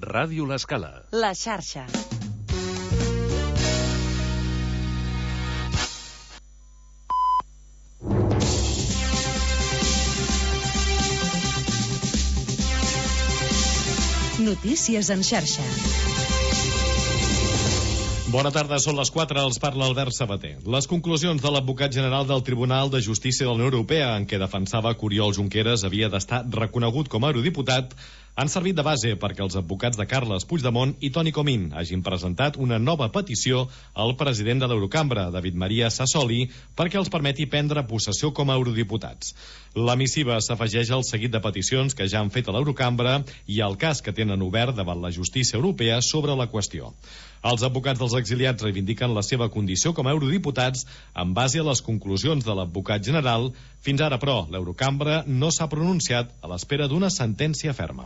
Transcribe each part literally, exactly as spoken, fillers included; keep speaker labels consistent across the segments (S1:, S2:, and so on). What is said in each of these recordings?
S1: Ràdio L'Escala.
S2: La xarxa. Notícies en xarxa.
S3: Bona tarda, són les quatre, els parla Albert Sabater. Les conclusions de l'advocat general del Tribunal de Justícia de la Unió Europea, en què defensava que Oriol Junqueras havia d'estar reconegut com a eurodiputat, han servit de base perquè els advocats de Carles Puigdemont i Toni Comín hagin presentat una nova petició al president de l'Eurocambra, David Maria Sassoli, perquè els permeti prendre possessió com a eurodiputats. La missiva s'afegeix al seguit de peticions que ja han fet a l'Eurocambra i al cas que tenen obert davant la justícia europea sobre la qüestió. Els advocats dels exiliats reivindiquen la seva condició com a eurodiputats en base a les conclusions de l'advocat general. Fins ara, però, l'Eurocambra no s'ha pronunciat a l'espera d'una sentència ferma.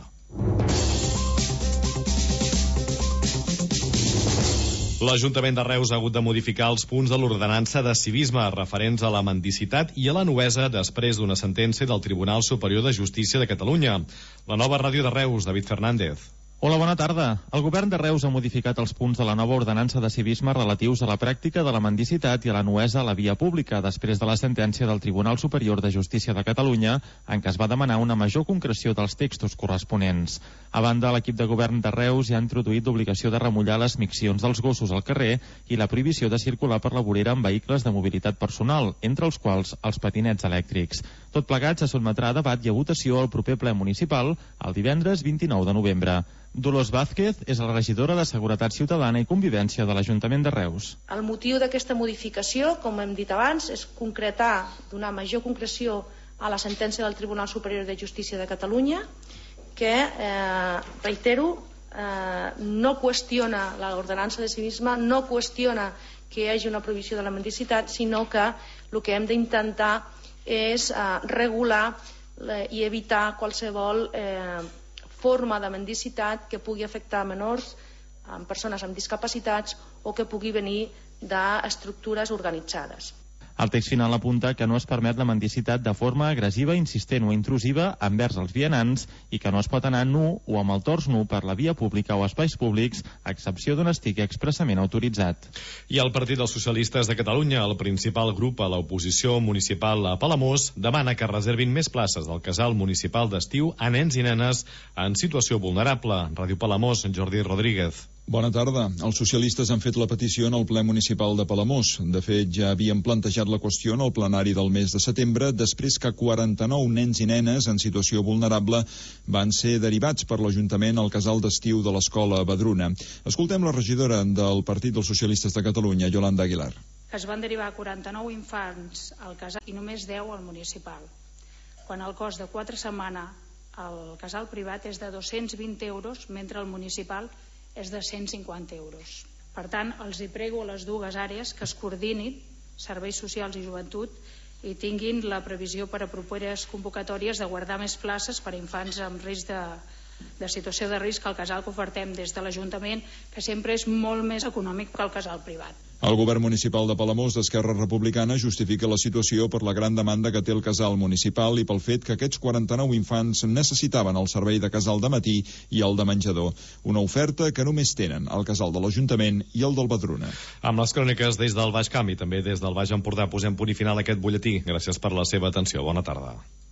S3: L'Ajuntament de Reus ha hagut de modificar els punts de l'ordenança de civisme referents a la mendicitat i a la nuesa després d'una sentència del Tribunal Superior de Justícia de Catalunya. La nova ràdio de Reus, David Fernández.
S4: Hola, bona tarda. El govern de Reus ha modificat els punts de la nova ordenança de civisme relatius a la pràctica de la mendicitat i a la nuesa a la via pública després de la sentència del Tribunal Superior de Justícia de Catalunya, en què es va demanar una major concreció dels textos corresponents. A banda, l'equip de govern de Reus ja ha introduït l'obligació de remullar les miccions dels gossos al carrer i la prohibició de circular per la vorera amb vehicles de mobilitat personal, entre els quals els patinets elèctrics. Tot plegat se sotmetrà a debat i a votació al proper ple municipal el divendres vint-i-nou de novembre. Dolors Vázquez és la regidora de Seguretat Ciutadana i Convivència de l'Ajuntament de Reus.
S5: El motiu d'aquesta modificació, com hem dit abans, és concretar, donar major concreció a la sentència del Tribunal Superior de Justícia de Catalunya, que, eh, reitero, eh, no qüestiona l'ordenança de civisme, no qüestiona que hi hagi una prohibició de la mendicitat, sinó que el que hem d'intentar és eh, regular eh, i evitar qualsevol eh, forma de mendicitat que pugui afectar menors, en persones amb discapacitats o que pugui venir d'estructures organitzades.
S4: El text final apunta que no es permet la mendicitat de forma agressiva, insistent o intrusiva envers els vianants i que no es pot anar nu o amb el tors nu per la via pública o espais públics, a excepció d'on estigui expressament autoritzat.
S3: I el Partit dels Socialistes de Catalunya, el principal grup a l'oposició municipal a Palamós, demana que reservin més places del casal municipal d'estiu a nens i nenes en situació vulnerable. Ràdio Palamós, Jordi Rodríguez.
S6: Bona tarda. Els socialistes han fet la petició en el ple municipal de Palamós. De fet, ja havien plantejat la qüestió en el plenari del mes de setembre, després que quaranta-nou nens i nenes en situació vulnerable van ser derivats per l'Ajuntament al casal d'estiu de l'Escola Badruna. Escoltem la regidora del Partit dels Socialistes de Catalunya, Yolanda Aguilar.
S7: Es van derivar quaranta-nou infants al casal i només deu al municipal, quan el cost de quatre setmanes al casal privat és de dos-cents vint euros, mentre el municipal és de cent cinquanta euros. Per tant, els hi prego a les dues àrees que es coordinin, serveis socials i joventut, i tinguin la previsió per a properes convocatòries de guardar més places per a infants amb risc de, de situació de risc al casal que ofertem des de l'Ajuntament, que sempre és molt més econòmic que el casal privat.
S6: El govern municipal de Palamós d'Esquerra Republicana justifica la situació per la gran demanda que té el casal municipal i pel fet que aquests quaranta-nou infants necessitaven el servei de casal de matí i el de menjador, una oferta que només tenen el casal de l'Ajuntament i el del Badruna.
S3: Amb les cròniques des del Baix Camp i també des del Baix Empordà posem punt i final a aquest butlletí. Gràcies per la seva atenció. Bona tarda.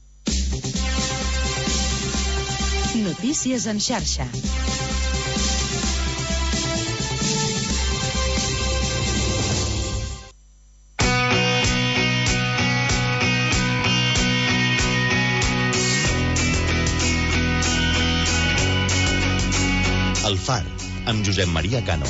S2: Notícies en xarxa.
S8: El Far, amb Josep Maria Cano.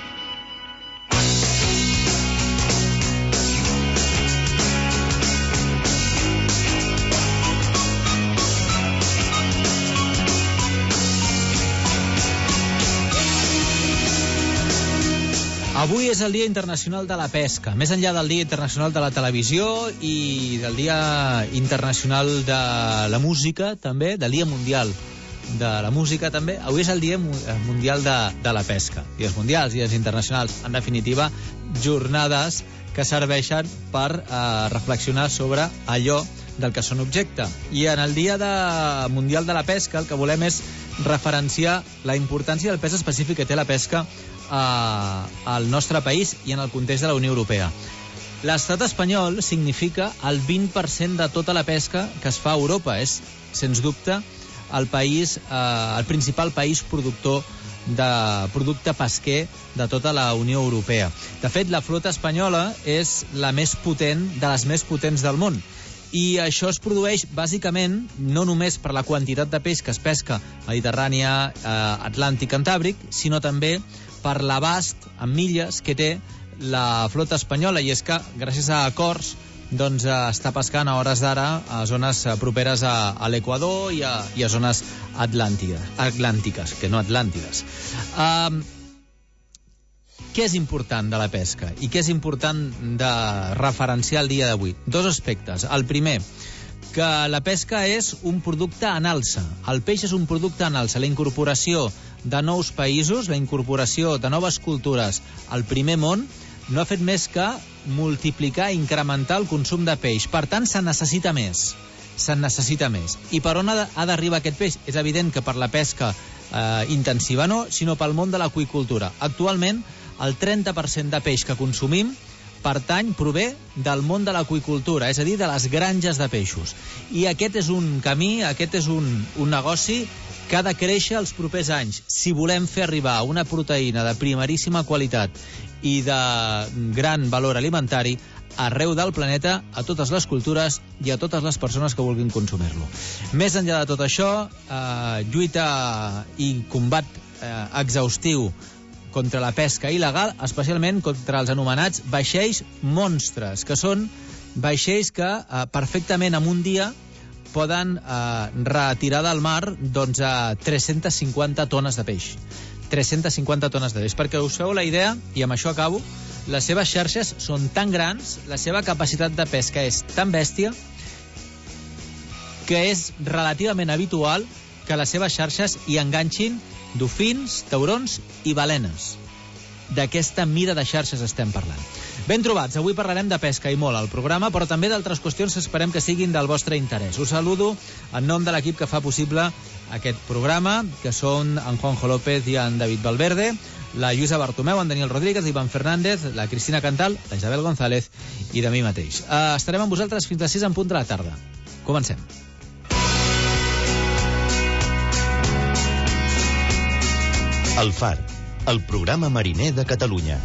S9: Avui és el Dia Internacional de la Pesca. Més enllà del Dia Internacional de la Televisió i del Dia Internacional de la Música, també, del Dia Mundial de la Música, també, avui és el Dia Mundial de, de la Pesca. Dies mundials, dies internacionals, en definitiva, jornades que serveixen per eh, reflexionar sobre allò del que són objecte. I en el Dia de Mundial de la Pesca el que volem és referenciar la importància i el pes específic que té la pesca eh, al nostre país i en el context de la Unió Europea. L'estat espanyol significa el vint per cent de tota la pesca que es fa a Europa. És, sens dubte, el país, eh, el principal país productor de producte pesquer de tota la Unió Europea. De fet, la flota espanyola és la més potent, de les més potents del món. I això es produeix, bàsicament, no només per la quantitat de peix que es pesca a Mediterrània, eh, Atlàntic, Cantàbric, sinó també per l'abast en milles que té la flota espanyola, i és que gràcies a acords doncs, eh, està pescant a hores d'ara a zones eh, properes a, a l'Equador i a, i a zones atlàntiques, atlàntiques, que no atlàntides. Um, què és important de la pesca i què és important de referenciar el dia d'avui? Dos aspectes. El primer, que la pesca és un producte en alça. El peix és un producte en alça. La incorporació de nous països, la incorporació de noves cultures al primer món, no ha fet més que multiplicar i incrementar el consum de peix. Per tant, se'n necessita més. Se'n necessita més. I per on ha d'arribar aquest peix? És evident que per la pesca eh, intensiva no, sinó pel món de l'aqüicultura. Actualment, el trenta per cent de peix que consumim pertany, prové del món de l'aqüicultura, és a dir, de les granges de peixos. I aquest és un camí, aquest és un, un negoci que ha de créixer els propers anys. Si volem fer arribar una proteïna de primeríssima qualitat i de gran valor alimentari arreu del planeta, a totes les cultures i a totes les persones que vulguin consumir-lo. Més enllà de tot això, eh, lluita i combat eh, exhaustiu contra la pesca il·legal, especialment contra els anomenats vaixells monstres, que són vaixells que eh, perfectament en un dia poden eh, retirar del mar doncs, a tres-centes cinquanta tones de peix. tres-centes cinquanta tones de peix. Perquè us feu la idea, i amb això acabo, les seves xarxes són tan grans, la seva capacitat de pesca és tan bèstia, que és relativament habitual que a les seves xarxes hi enganxin dofins, taurons i balenes. D'aquesta mida de xarxes estem parlant. Ben trobats, avui parlarem de pesca i molt al programa, però també d'altres qüestions que esperem que siguin del vostre interès. Us saludo en nom de l'equip que fa possible aquest programa, que són en Juanjo López i en David Valverde, la Lluïsa Bartomeu, en Daniel Rodríguez, l'Ivan Fernández, la Cristina Cantal, la Isabel González i de mi mateix. Uh, estarem amb vosaltres fins a sis en punt de la tarda. Comencem.
S8: El Far, el programa mariner de Catalunya.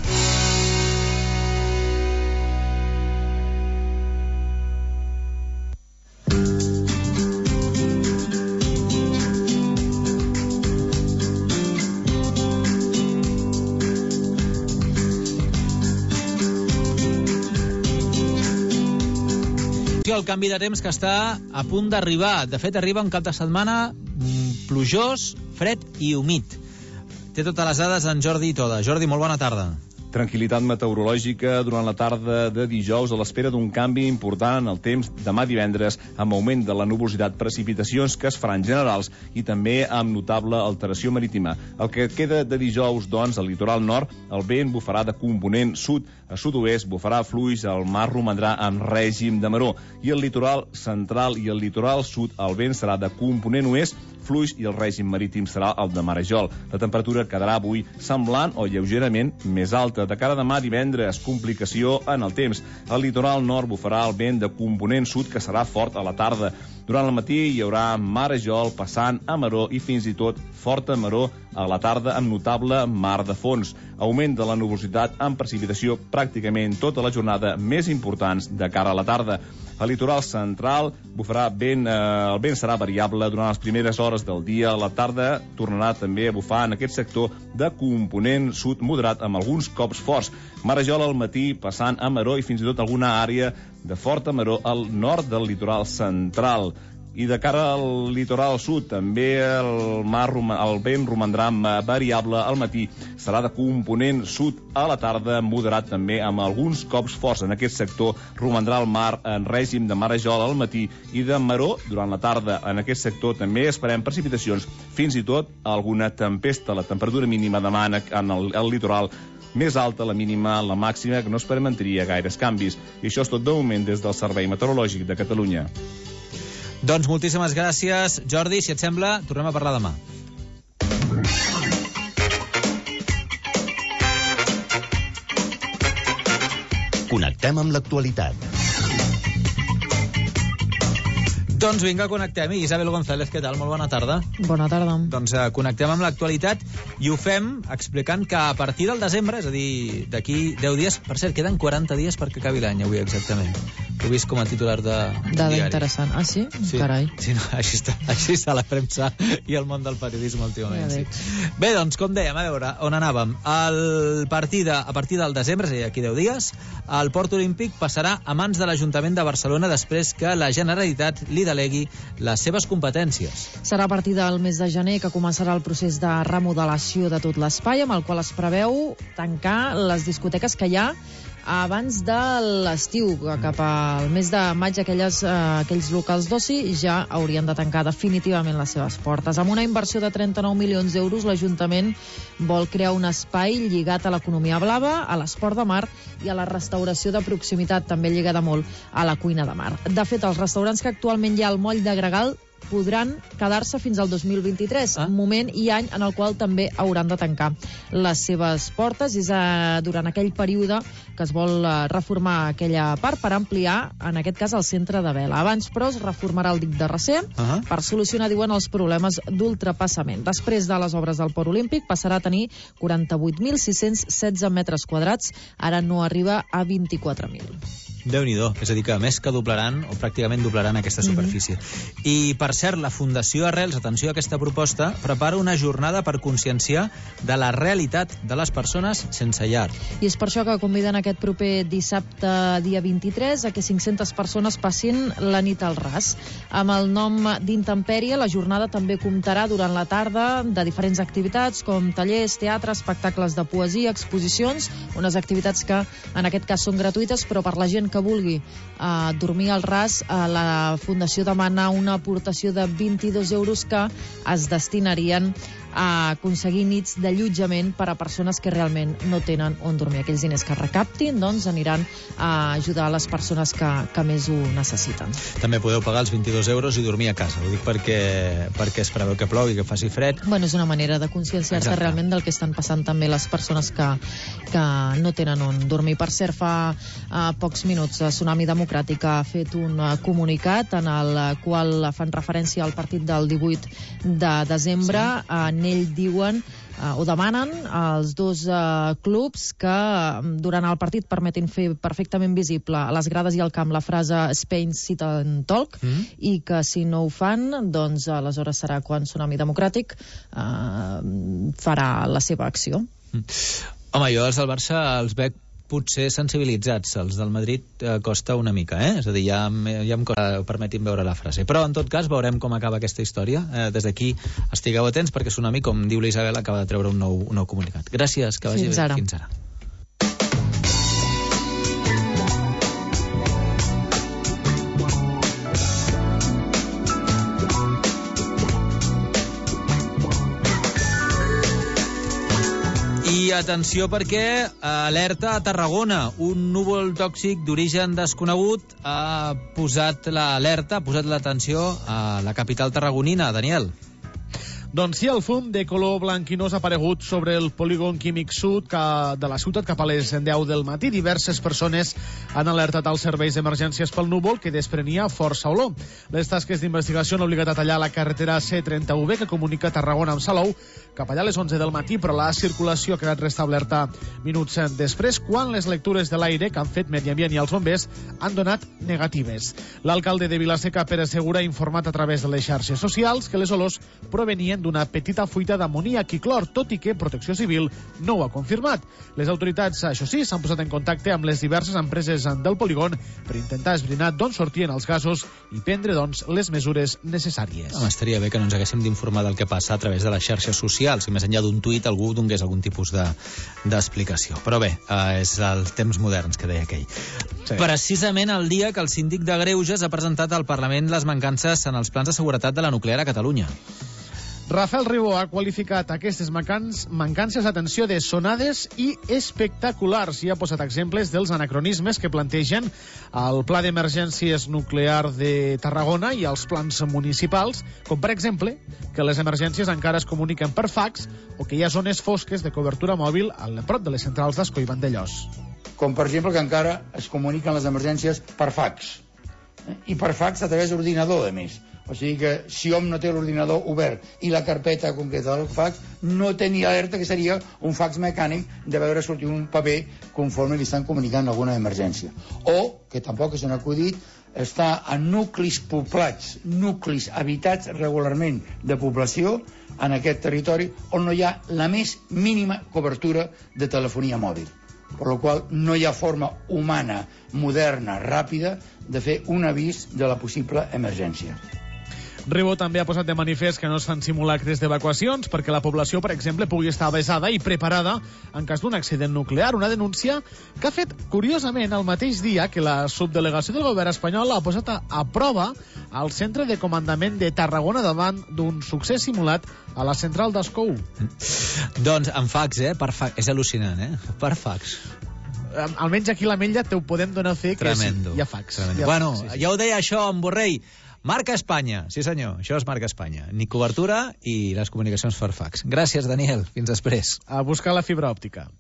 S9: El canvi de temps que està a punt d'arribar. De fet, arriba un cap de setmana plujós, fred i humit. Té totes les dades en Jordi Toda. Jordi, molt bona tarda.
S1: Tranquil·litat meteorològica durant la tarda de dijous a l'espera d'un canvi important en el temps demà divendres amb augment de la nuvolositat, precipitacions que es faran generals i també amb notable alteració marítima. El que queda de dijous, doncs, al litoral nord, el vent bufarà de component sud a sud-oest, bufarà fluix, el mar romandrà en règim de maró i el litoral central i el litoral sud el vent serà de component oest, fluix i el règim marítim serà el de marejol. La temperatura quedarà avui semblant o lleugerament més alta. De cara a demà divendres, complicació en el temps. Al litoral nord bufarà el vent de component sud que serà fort a la tarda. Durant el matí hi haurà marejol passant a maró i fins i tot forta maró a la tarda amb notable mar de fons. Augment de la nuvolositat amb precipitació pràcticament tota la jornada, més importants de cara a la tarda. Al litoral central bufarà vent, eh, el vent serà variable durant les primeres hores del dia. A la tarda tornarà també a bufar en aquest sector de component sud moderat amb alguns cops forts. Marejol al matí passant a maró i fins i tot alguna àrea de forta maró al nord del litoral central. I de cara al litoral sud, també el, mar, el vent romandrà variable al matí. Serà de component sud a la tarda, moderat també, amb alguns cops forts en aquest sector. Romandrà el mar en règim de marejol al matí i de maró durant la tarda. En aquest sector també esperem precipitacions, fins i tot alguna tempesta. La temperatura mínima demà en el, el litoral més alta, la mínima, la màxima, que no experimentaria gaires canvis. I això és tot de moment des del Servei Meteorològic de Catalunya.
S9: Doncs moltíssimes gràcies, Jordi. Si et sembla, tornem a parlar demà.
S8: Connectem amb l'actualitat.
S9: Doncs vinga, connectem. Isabel González, què tal? Molt bona tarda.
S10: Bona tarda.
S9: Doncs eh, connectem amb l'actualitat i ho fem explicant que a partir del desembre, és a dir, d'aquí deu dies, per cert, queden quaranta dies perquè acabi l'any avui exactament. Ho he vist com a titular de
S10: Dada
S9: diari.
S10: Interessant. Ah, sí?
S9: Sí.
S10: Carai.
S9: Sí, no, així, està, així està la premsa i el món del periodisme últimament.
S10: Ja
S9: sí. Bé, doncs, com dèiem, a veure, on anàvem? El partit de, a partir del desembre, és a dir, aquí deu dies, el Port Olímpic passarà a mans de l'Ajuntament de Barcelona després que la Generalitat li delegui les seves competències.
S10: Serà a partir del mes de gener que començarà el procés de remodelació de tot l'espai, amb el qual es preveu tancar les discoteques que hi ha abans de l'estiu. Cap al mes de maig aquelles, eh, aquells locals d'oci ja haurien de tancar definitivament les seves portes. Amb una inversió de trenta-nou milions d'euros, l'Ajuntament vol crear un espai lligat a l'economia blava, a l'esport de mar i a la restauració de proximitat, també lligada molt a la cuina de mar. De fet, els restaurants que actualment hi ha al moll de Gregal podran quedar-se fins al dos mil vint-i-tres, ah. moment i any en el qual també hauran de tancar les seves portes. És eh, durant aquell període que es vol eh, reformar aquella part per ampliar, en aquest cas, el centre de vela. Abans, però, es reformarà el dic de Recer uh-huh. per solucionar, diuen, els problemes d'ultrapassament. Després de les obres del Port Olímpic passarà a tenir quaranta-vuit mil sis-cents setze metres quadrats, ara no arriba a vint-i-quatre mil.
S9: Déu-n'hi-do, és a dir que més que doblaran, o pràcticament doblaran aquesta superfície. Mm-hmm. I, per cert, la Fundació Arrels, atenció a aquesta proposta, prepara una jornada per conscienciar de la realitat de les persones sense llar.
S10: I és per això que conviden aquest proper dissabte, dia vint-i-tres, a que cinc-centes persones passin la nit al ras. Amb el nom d'Intempèrie, la jornada també comptarà durant la tarda de diferents activitats, com tallers, teatre, espectacles de poesia, exposicions, unes activitats que en aquest cas són gratuïtes, però per la gent que vulgui uh, dormir al ras, uh, la Fundació demana una aportació de vint-i-dos euros que es destinarien a aconseguir nits d'allotjament per a persones que realment no tenen on dormir. Aquells diners que recaptin, doncs, aniran a ajudar les persones que, que més ho necessiten.
S9: També podeu pagar els vint-i-dos euros i dormir a casa. Ho dic perquè, perquè es preveu que plogui, que faci fred.
S10: Bueno, és una manera de conscienciar-se realment del que estan passant també les persones que, que no tenen on dormir. Per cert, fa uh, pocs minuts Tsunami Democràtic ha fet un uh, comunicat en el qual fan referència al partit del divuit de desembre. Sí. En ell diuen uh, o demanen als dos uh, clubs que uh, durant el partit permetin fer perfectament visible a les grades i al camp la frase Spain Sit and Talk, mm. i que si no ho fan, doncs aleshores serà quan Tsunami Democràtic uh, farà la seva acció.
S9: Mm. Home, jo els del Barça els veig potser sensibilitzats. Els del Madrid eh, costa una mica, eh? És a dir, ja, ja em costa, permetin veure la frase. Però, en tot cas, veurem com acaba aquesta història. Eh, des d'aquí estigueu atents, perquè Tsunami, com diu la Isabel, acaba de treure un nou, un nou comunicat. Gràcies, que vagi
S10: Fins
S9: bé.
S10: Ara.
S9: Fins ara. I atenció perquè alerta a Tarragona. Un núvol tòxic d'origen desconegut ha posat l'alerta, ha posat l'atenció a la capital tarragonina. Daniel.
S11: Doncs sí, el fum de color blanquinós ha aparegut sobre el polígon químic sud de la ciutat cap a les deu del matí. Diverses persones han alertat als serveis d'emergències pel núvol, que desprenia força olor. Les tasques d'investigació han obligat a tallar la carretera C trenta-u B que comunica Tarragona amb Salou cap allà a les onze del matí, però la circulació ha quedat restablerta minuts després, quan les lectures de l'aire que han fet Medi Ambient i els bombers han donat negatives. L'alcalde de Vilaseca, Pere Segura, ha informat a través de les xarxes socials que les olors provenien l'origen d'una petita fuita d'amoníac i clor, tot i que Protecció Civil no ho ha confirmat. Les autoritats, això sí, s'han posat en contacte amb les diverses empreses del polígon per intentar esbrinar d'on sortien els gasos i prendre, doncs, les mesures necessàries.
S9: Home, estaria bé que no ens haguéssim d'informar del que passa a través de les xarxes socials, i més enllà d'un tuit algú donés algun tipus de, d'explicació. Però bé, eh, és els temps moderns que deia aquell. Sí. Precisament el dia que el síndic de Greuges ha presentat al Parlament les mancances en els plans de seguretat de la nuclear a Catalunya.
S11: Rafael Ribó ha qualificat aquestes mancans, mancances, atenció, de sonades i espectaculars, i ha posat exemples dels anacronismes que plantegen el Pla d'Emergències Nuclear de Tarragona i els plans municipals, com per exemple que les emergències encara es comuniquen per fax o que hi ha zones fosques de cobertura mòbil a prop de les centrals d'Ascó i Vandellòs.
S12: Com per exemple que encara es comuniquen les emergències per fax, i per fax a través d'ordinador, a més. O sigui que si hom no té l'ordinador obert i la carpeta concreta del fax, no té ni alerta que seria un fax mecànic de veure sortir un paper conforme li estan comunicant alguna emergència. O, que tampoc és un acudit, està en nuclis poblats, nuclis habitats regularment de població en aquest territori on no hi ha la més mínima cobertura de telefonia mòbil. Per la qual no hi ha forma humana, moderna, ràpida, de fer un avís de la possible emergència.
S11: Ribó també ha posat de manifest que no es fan simulacres d'evacuacions perquè la població, per exemple, pugui estar avesada i preparada en cas d'un accident nuclear, una denúncia que ha fet, curiosament, el mateix dia que la subdelegació del govern espanyol ha posat a, a prova al centre de comandament de Tarragona davant d'un succés simulat a la central d'Ascó.
S9: Doncs en fax, eh? Per fax. És al·lucinant, eh? Per fax.
S11: Almenys aquí a l'Ametlla te ho podem donar a fer que
S9: Tremendo.
S11: Sí, hi ha fax.
S9: Hi ha bueno, fax, sí, sí. Ja ho deia això en Borrell. Marca Espanya. Sí, senyor, això és Marca Espanya. Ni cobertura i les comunicacions per fax. Gràcies, Daniel. Fins després.
S11: A buscar la fibra òptica.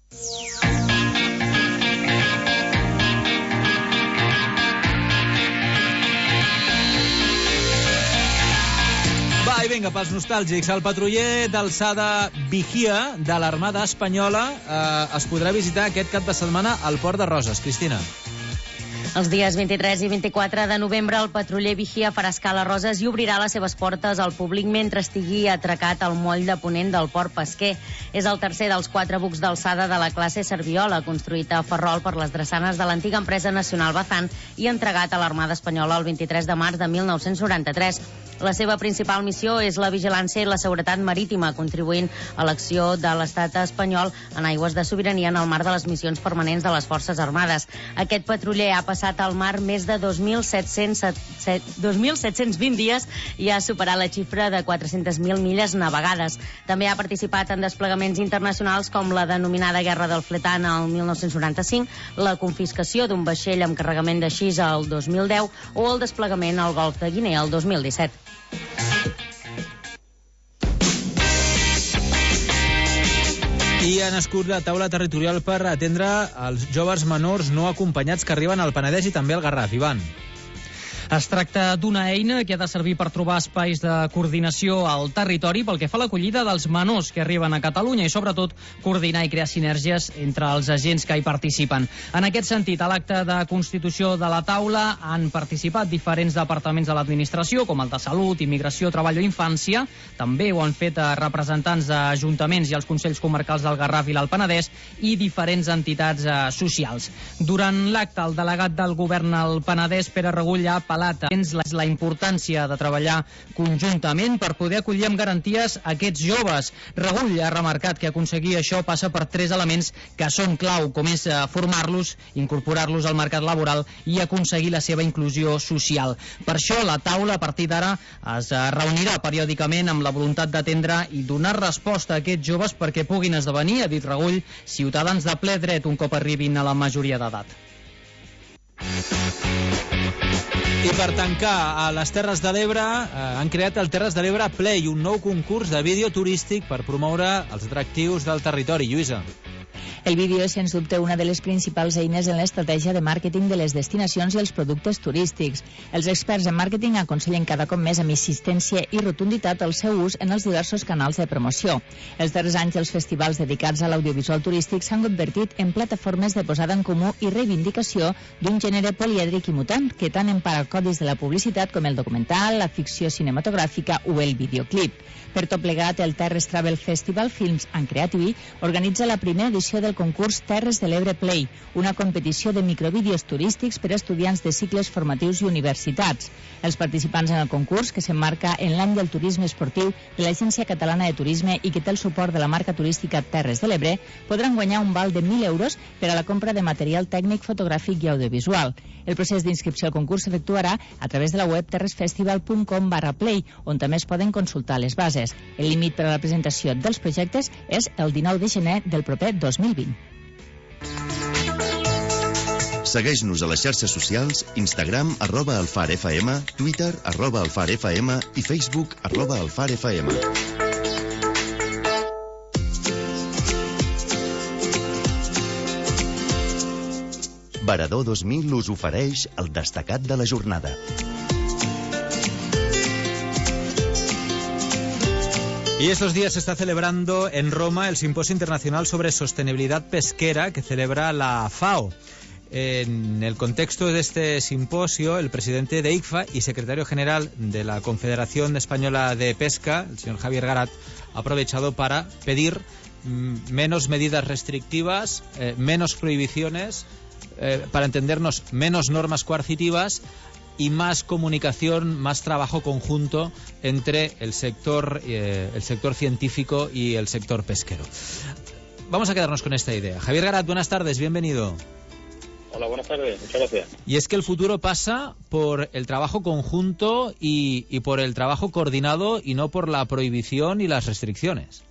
S9: Va, i vinga, pels nostàlgics. El patruller d'alçada Vigía de l'Armada Espanyola eh, es podrà visitar aquest cap de setmana al Port de Roses. Cristina.
S13: Els dies vint-i-tres i vint-i-quatre de novembre el patruller Vigía farà escala a Roses i obrirà les seves portes al públic mentre estigui atracat al moll de ponent del port pesquer. És el tercer dels quatre bucs d'alçada de la classe Serviola, construït a Ferrol per les drassanes de l'antiga empresa nacional Bazán i entregat a l'Armada Espanyola el vint-i-tres de març de mil nou-cents noranta-tres. La seva principal missió és la vigilància i la seguretat marítima, contribuint a l'acció de l'estat espanyol en aigües de sobirania en el marc de les missions permanents de les Forces Armades. Aquest patruller ha passat al mar més de dos mil set-cents vint dies i ha superat la xifra de quatre-centes mil milles navegades. També ha participat en desplegaments internacionals com la denominada Guerra del Fletan el mil nou-cents noranta-cinc, la confiscació d'un vaixell amb carregament de xis el dos mil deu o el desplegament al Golf de Guinea el dos mil disset.
S9: I ha nascut la taula territorial per atendre els joves menors no acompanyats que arriben al Penedès i també al Garraf. Ivan.
S14: Es tracta d'una eina que ha de servir per trobar espais de coordinació al territori pel que fa a l'acollida dels menors que arriben a Catalunya i, sobretot, coordinar i crear sinergies entre els agents que hi participen. En aquest sentit, a l'acte de constitució de la taula han participat diferents departaments de l'administració, com el de Salut, Immigració, Treball o Infància. També ho han fet representants d'ajuntaments i els consells comarcals del Garraf i l'Alt Penedès i diferents entitats socials. Durant l'acte, el delegat del govern al Penedès, Pere Regull, ha apel·lat la importància de treballar conjuntament per poder acollir amb garanties aquests joves. Regull ha remarcat que aconseguir això passa per tres elements que són clau, com és formar-los, incorporar-los al mercat laboral i aconseguir la seva inclusió social. Per això la taula a partir d'ara es reunirà periòdicament amb la voluntat d'atendre i donar resposta a aquests joves perquè puguin esdevenir, ha dit Regull, ciutadans de ple dret un cop arribin a la majoria d'edat.
S9: I per tancar, a les Terres de l'Ebre eh, han creat el Terres de l'Ebre Play, un nou concurs de vídeo turístic per promoure els atractius del territori. Lluïsa.
S15: El vídeo és, sens dubte, una de les principals eines en l'estratègia de màrqueting de les destinacions i els productes turístics. Els experts en màrqueting aconsellen cada cop més amb insistència i rotunditat el seu ús en els diversos canals de promoció. Els darrers anys els festivals dedicats a l'audiovisual turístic s'han convertit en plataformes de posada en comú i reivindicació d'un gènere polièdric i mutant que tant empara codis de la publicitat com el documental, la ficció cinematogràfica o el videoclip. Per tot plegat, el Terres Travel Festival Films and Creativity organitza la primera edició del concurs Terres de l'Ebre Play, una competició de microvídeos turístics per a estudiants de cicles formatius i universitats. Els participants en el concurs, que s'emmarca en l'any del turisme esportiu de l'Agència Catalana de Turisme i que té el suport de la marca turística Terres de l'Ebre, podran guanyar un val de mil euros per a la compra de material tècnic, fotogràfic i audiovisual. El procés d'inscripció al concurs s'efectuarà a través de la web terresfestival punt com barra play, on també es poden consultar les bases. El límit per a la presentació dels projectes és el dinou de gener del proper dos mil vint.
S8: Segueix-nos a les xarxes socials, Instagram, arroba alfarfm, Twitter, arroba alfarfm i Facebook, arroba alfarfm. Varador dos mil us ofereix el destacat de la jornada.
S9: Y estos días se está celebrando en Roma el Simposio Internacional sobre Sostenibilidad Pesquera que celebra la FAO. En el contexto de este simposio, el presidente de I C F A y secretario general de la Confederación Española de Pesca, el señor Javier Garat, ha aprovechado para pedir mm, menos medidas restrictivas, eh, menos prohibiciones, eh, para entendernos, menos normas coercitivas y más comunicación, más trabajo conjunto entre el sector, eh, el sector científico y el sector pesquero. Vamos a quedarnos con esta idea. Javier Garat, buenas tardes, bienvenido.
S16: Hola, buenas tardes, muchas gracias.
S9: Y es que el futuro pasa por el trabajo conjunto y, y por el trabajo coordinado y no por la prohibición y las restricciones.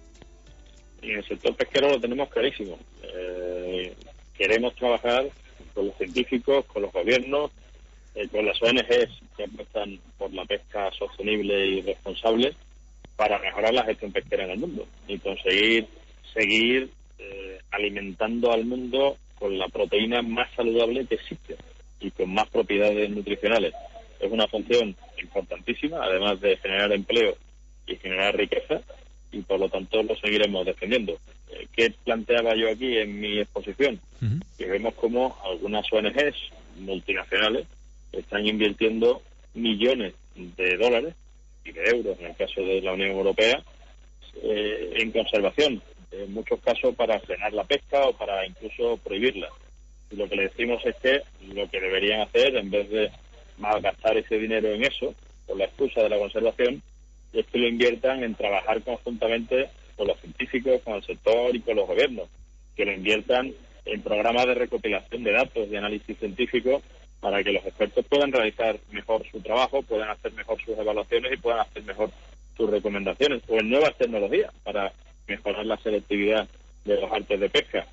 S16: Y en el sector pesquero lo tenemos clarísimo. Eh, queremos trabajar con los científicos, con los gobiernos, eh, con las O N Ges que apuestan por la pesca sostenible y responsable para mejorar la gestión pesquera en el mundo y conseguir seguir eh, alimentando al mundo con la proteína más saludable que existe y con más propiedades nutricionales. Es una función importantísima, además de generar empleo y generar riqueza, y por lo tanto lo seguiremos defendiendo. Eh, ¿Qué planteaba yo aquí en mi exposición? Uh-huh. Que vemos como algunas O N Ges multinacionales están invirtiendo millones de dólares y de euros, en el caso de la Unión Europea, eh, en conservación, en muchos casos para frenar la pesca o para incluso prohibirla. Y lo que le decimos es que lo que deberían hacer, en vez de malgastar ese dinero en eso, con la excusa de la conservación, es que lo inviertan en trabajar conjuntamente con los científicos, con el sector y con los gobiernos, que lo inviertan en programas de recopilación de datos, de análisis científico, para que los expertos puedan realizar mejor su trabajo, puedan hacer mejor sus evaluaciones y puedan hacer mejor sus recomendaciones, o en nuevas tecnologías para mejorar la selectividad de los artes de pesca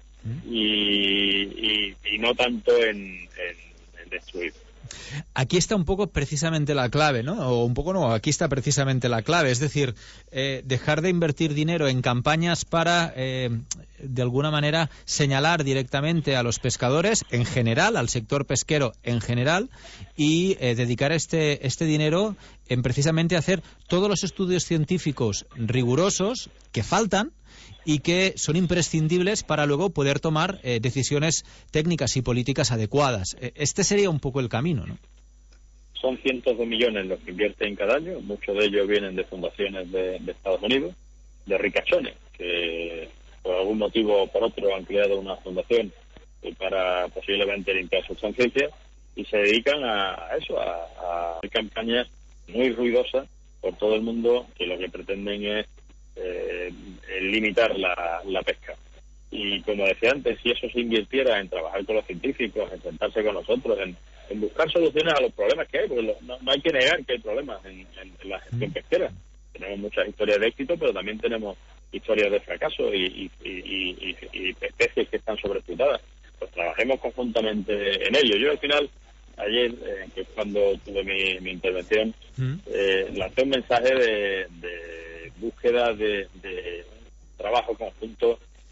S16: y, y, y no tanto en, en, en destruir.
S9: Aquí está un poco precisamente la clave, ¿no? O un poco no, aquí está precisamente la clave. Es decir, eh, dejar de invertir dinero en campañas para, eh, de alguna manera, señalar directamente a los pescadores en general, al sector pesquero en general, y eh, dedicar este, este dinero en precisamente hacer todos los estudios científicos rigurosos que faltan y que son imprescindibles para luego poder tomar eh, decisiones técnicas y políticas adecuadas. Este sería un poco el camino, ¿no?
S16: Son cientos de millones los que invierten cada año, muchos de ellos vienen de fundaciones de, de Estados Unidos, de ricachones, que por algún motivo o por otro han creado una fundación para posiblemente limpiar sus conciencias y se dedican a, a eso, a, a hacer campañas muy ruidosas por todo el mundo que lo que pretenden es Eh, limitar la, la pesca. Y como decía antes, si eso se invirtiera en trabajar con los científicos, en sentarse con nosotros, en, en buscar soluciones a los problemas que hay, porque lo, no, no hay que negar que hay problemas en, en, en la gestión pesquera. Tenemos muchas historias de éxito, pero también tenemos historias de fracaso y, y, y, y, y especies que están sobreexplotadas. Pues trabajemos conjuntamente en ello. Yo al final, ayer, eh, que es cuando tuve mi, mi intervención, eh, lancé un mensaje de, de búsqueda de, de trabajo conjunto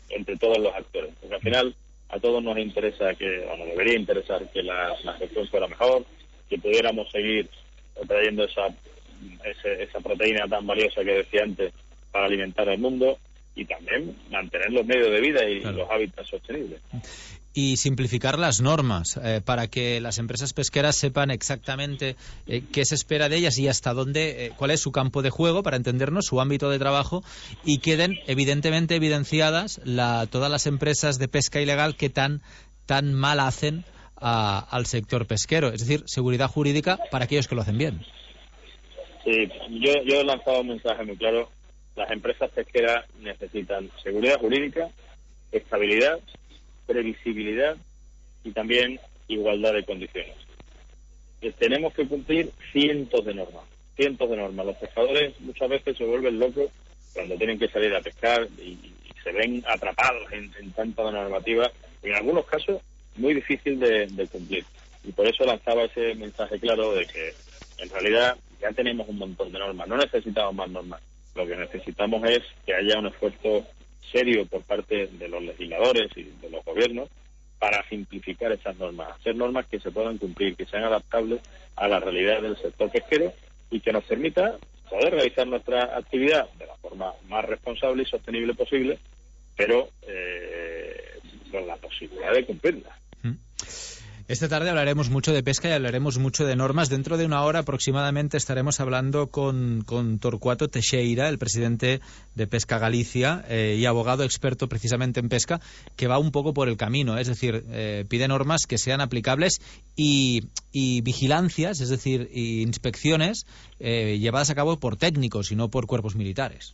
S16: entre todos los actores. Porque al final a todos nos interesa que, o nos debería interesar que la, la gestión fuera mejor, que pudiéramos seguir trayendo esa, ese, esa proteína tan valiosa que decía antes para alimentar al mundo y también mantener los medios de vida y claro. los hábitats sostenibles.
S9: Y simplificar las normas eh, para que las empresas pesqueras sepan exactamente eh, qué se espera de ellas y hasta dónde, eh, cuál es su campo de juego, para entendernos, su ámbito de trabajo, y queden evidentemente evidenciadas la, todas las empresas de pesca ilegal que tan, tan mal hacen a, al sector pesquero. Es decir, seguridad jurídica para aquellos que lo hacen bien.
S16: Sí, yo, yo he lanzado un mensaje muy claro. Las empresas pesqueras necesitan seguridad jurídica, estabilidad, previsibilidad y también igualdad de condiciones. Eh, tenemos que cumplir cientos de normas, cientos de normas. Los pescadores muchas veces se vuelven locos cuando tienen que salir a pescar y, y se ven atrapados en, en tanta normativa, y en algunos casos muy difícil de, de cumplir. Y por eso lanzaba ese mensaje claro de que en realidad ya tenemos un montón de normas, no necesitamos más normas. Lo que necesitamos es que haya un esfuerzo serio por parte de los legisladores y de los gobiernos para simplificar esas normas, hacer normas que se puedan cumplir, que sean adaptables a la realidad del sector pesquero y que nos permita poder realizar nuestra actividad de la forma más responsable y sostenible posible, pero eh, con la posibilidad de cumplirla.
S9: Esta tarde hablaremos mucho de pesca y hablaremos mucho de normas. Dentro de una hora aproximadamente estaremos hablando con, con Torcuato Teixeira, el presidente de Pesca Galicia eh, y abogado experto precisamente en pesca, que va un poco por el camino. Es decir, eh, pide normas que sean aplicables y, y vigilancias, es decir, y inspecciones eh, llevadas a cabo por técnicos y no por cuerpos militares.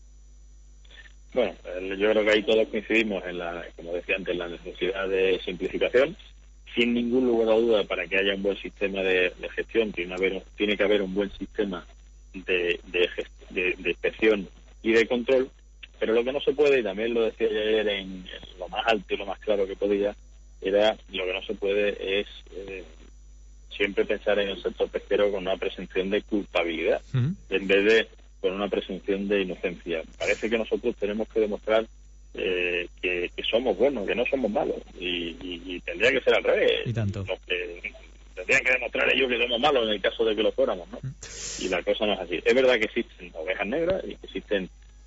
S16: Bueno, yo creo que ahí todos coincidimos en la, como decía antes, en la necesidad de simplificación. Sin ningún lugar a duda, para que haya un buen sistema de, de gestión, tiene, haber, tiene que haber un buen sistema de, de, gest, de, de inspección y de control, pero lo que no se puede, y también lo decía ayer en, en lo más alto y lo más claro que podía, era lo que no se puede es eh, siempre pensar en el sector pesquero con una presunción de culpabilidad, uh-huh. en vez de con una presunción de inocencia. Parece que nosotros tenemos que demostrar Eh, que, que somos buenos, que no somos malos, y, y, y tendría que ser al revés.
S9: Y tanto.
S16: Los que tendrían que demostrar ellos que somos malos en el caso de que lo fuéramos, ¿no? Y la cosa no es así. Es verdad que existen ovejas negras y que existen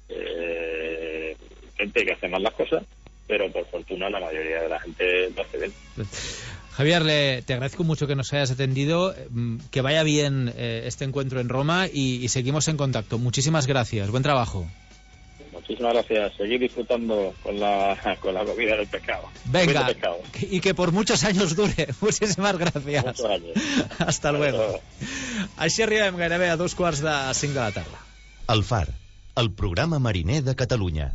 S16: eh, gente que hace mal las cosas, pero por fortuna la mayoría de la gente lo hace bien.
S9: Javier, le, te agradezco mucho que nos hayas atendido, que vaya bien eh, este encuentro en Roma y, y seguimos en contacto. Muchísimas gracias, buen trabajo.
S16: Muchísimas gracias. Seguir disfrutando con la, con la comida del pescado.
S9: Venga, pescado. Y que por muchos años dure. Muchísimas gracias.
S16: Muchos años.
S9: Hasta luego. Així arribem gairebé a dos quarts de cinc de la tarda.
S8: El Far, el programa mariner de Catalunya.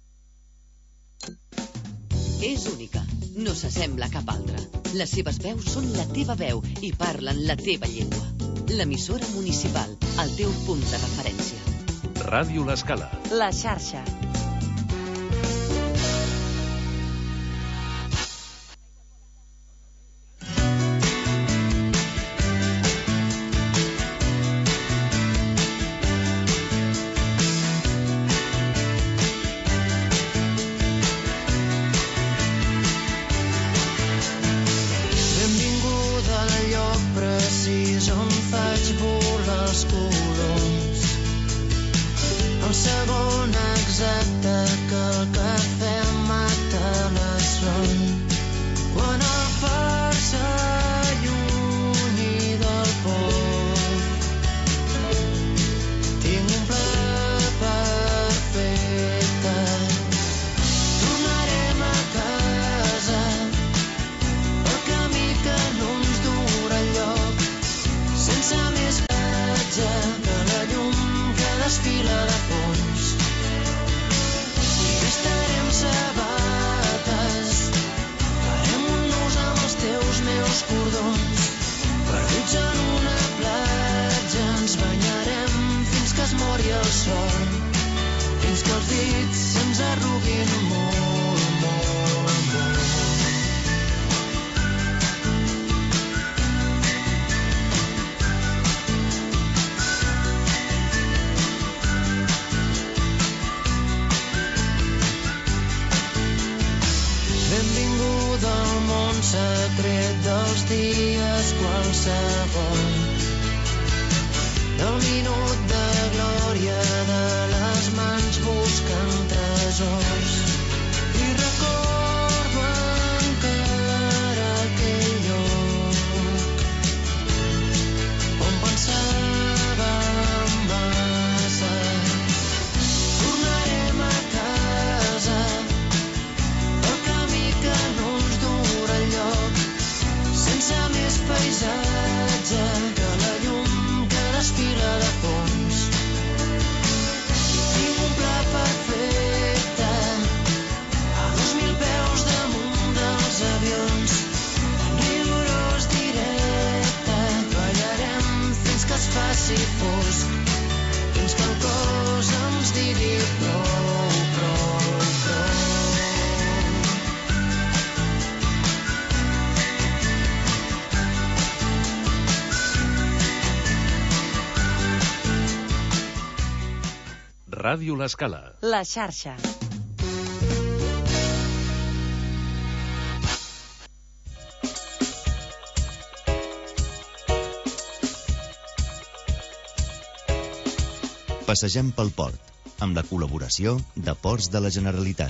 S2: És única, no s'assembla a cap altra. Les seves veus són la teva veu i parlen la teva llengua. L'emissora municipal, el teu punt de referència.
S17: Ràdio L'Escala.
S2: La xarxa.
S18: Benvinguda al lloc precís on faig volar els colors. El segon examen del món secret dels dies qualsevol. Del minut de glòria de les mans buscant tresors. I recordo encara aquell lloc on pensàvem massa. Tornarem a casa pel camí que no ens durà enlloc, sense més paisatge que la llum que desfila de fons. Tinc un pla perfecte a dos mil peus damunt dels avions, rigorós directe, ballarem fins que es faci fosc, fins que el cos ens digui prou, prou, prou.
S17: Ràdio L'Escala.
S2: La xarxa.
S8: Passegem pel port, amb la col·laboració de Ports de la Generalitat.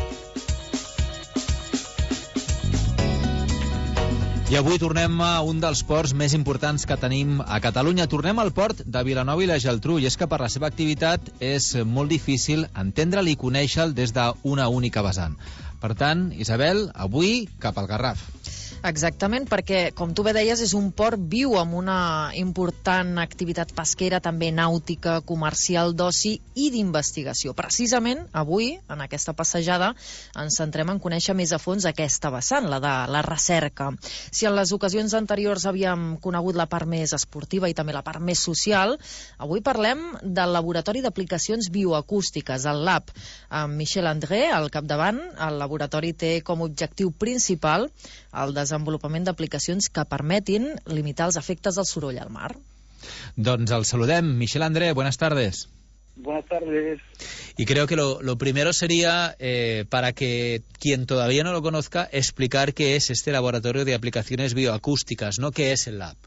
S9: I avui tornem a un dels ports més importants que tenim a Catalunya. Tornem al port de Vilanova i la Geltrú, i és que per la seva activitat és molt difícil entendre'l i conèixer-lo des d'una única vessant. Per tant, Isabel, avui cap al Garraf.
S10: Exactament, perquè, com tu bé deies, és un port viu amb una important activitat pesquera, també nàutica, comercial, d'oci i d'investigació. Precisament, avui, en aquesta passejada, ens centrem en conèixer més a fons aquesta vessant, la de la recerca. Si en les ocasions anteriors havíem conegut la part més esportiva i també la part més social, avui parlem del Laboratori d'Aplicacions Bioacústiques, el L A B. Amb Michel André, al capdavant, el laboratori té com a objectiu principal el desenvolupament d'aplicacions que permetin limitar els efectes del soroll al mar.
S9: Doncs el saludem. Michel André, buenas tardes.
S19: Buenas tardes.
S9: Y creo que lo, lo primero sería, eh, para que quien todavía no lo conozca, explicar qué es este laboratorio de aplicaciones bioacústicas, ¿no? ¿Qué es el L A B?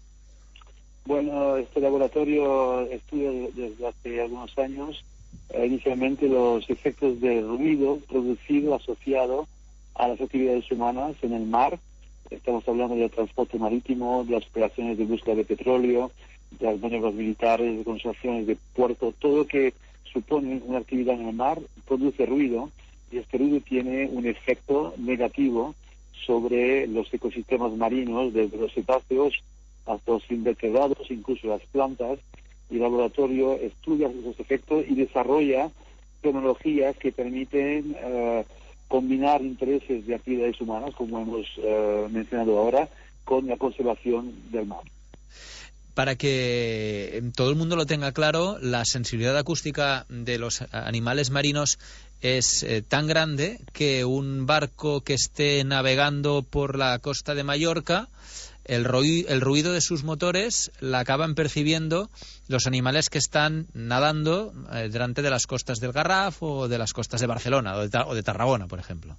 S19: Bueno, este laboratorio estudia desde hace algunos años eh, inicialmente los efectos de ruido producido asociado a las actividades humanas en el mar. Estamos hablando del transporte marítimo, de las operaciones de búsqueda de petróleo, de las maniobras militares, de construcciones de puertos. Todo lo que supone una actividad en el mar produce ruido, y este ruido tiene un efecto negativo sobre los ecosistemas marinos, desde los cetáceos hasta los invertebrados, incluso las plantas. Y el laboratorio estudia esos efectos y desarrolla tecnologías que permiten uh, combinar intereses de actividades humanas, como hemos uh, mencionado ahora, con la conservación del mar.
S9: Para que todo el mundo lo tenga claro, la sensibilidad acústica de los animales marinos es eh, tan grande que un barco que esté navegando por la costa de Mallorca, el, ruido, el ruido de sus motores la acaban percibiendo los animales que están nadando eh, delante de las costas del Garraf o de las costas de Barcelona o de, o de Tarragona, por ejemplo.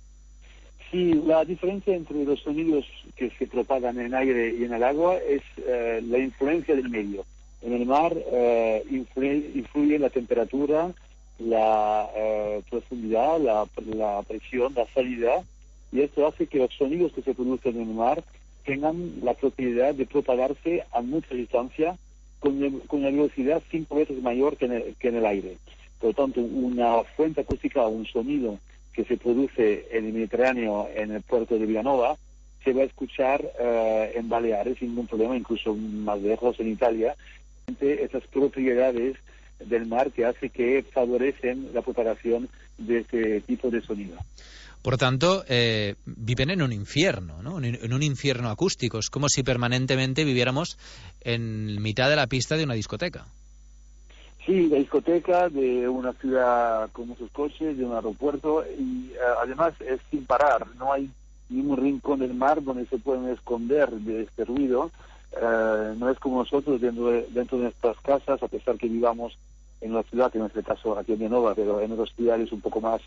S19: Sí, la diferencia entre los sonidos que se propagan en el aire y en el agua es eh, la influencia del medio. En el mar eh, influye, influye la temperatura, la eh, profundidad, la, la presión, la salida, y esto hace que los sonidos que se producen en el mar tengan la propiedad de propagarse a mucha distancia con, con una velocidad cinco veces mayor que en, el, que en el aire. Por lo tanto, una fuente acústica, un sonido que se produce en el Mediterráneo, en el puerto de Vilanova, se va a escuchar uh, en Baleares sin ningún problema, incluso más lejos en Italia. Esas propiedades del mar que hace que favorecen la propagación de este tipo de sonido.
S9: Por tanto, eh, viven en un infierno, ¿no? En un infierno acústico. Es como si permanentemente viviéramos en mitad de la pista de una discoteca.
S19: Sí, la discoteca de una ciudad con muchos coches, de un aeropuerto, y uh, además es sin parar. No hay ningún rincón del mar donde se pueden esconder de este ruido. Uh, no es como nosotros dentro de, dentro de nuestras casas, a pesar que vivamos en una ciudad, que en este caso aquí en Vilanova, pero en otras ciudades un poco más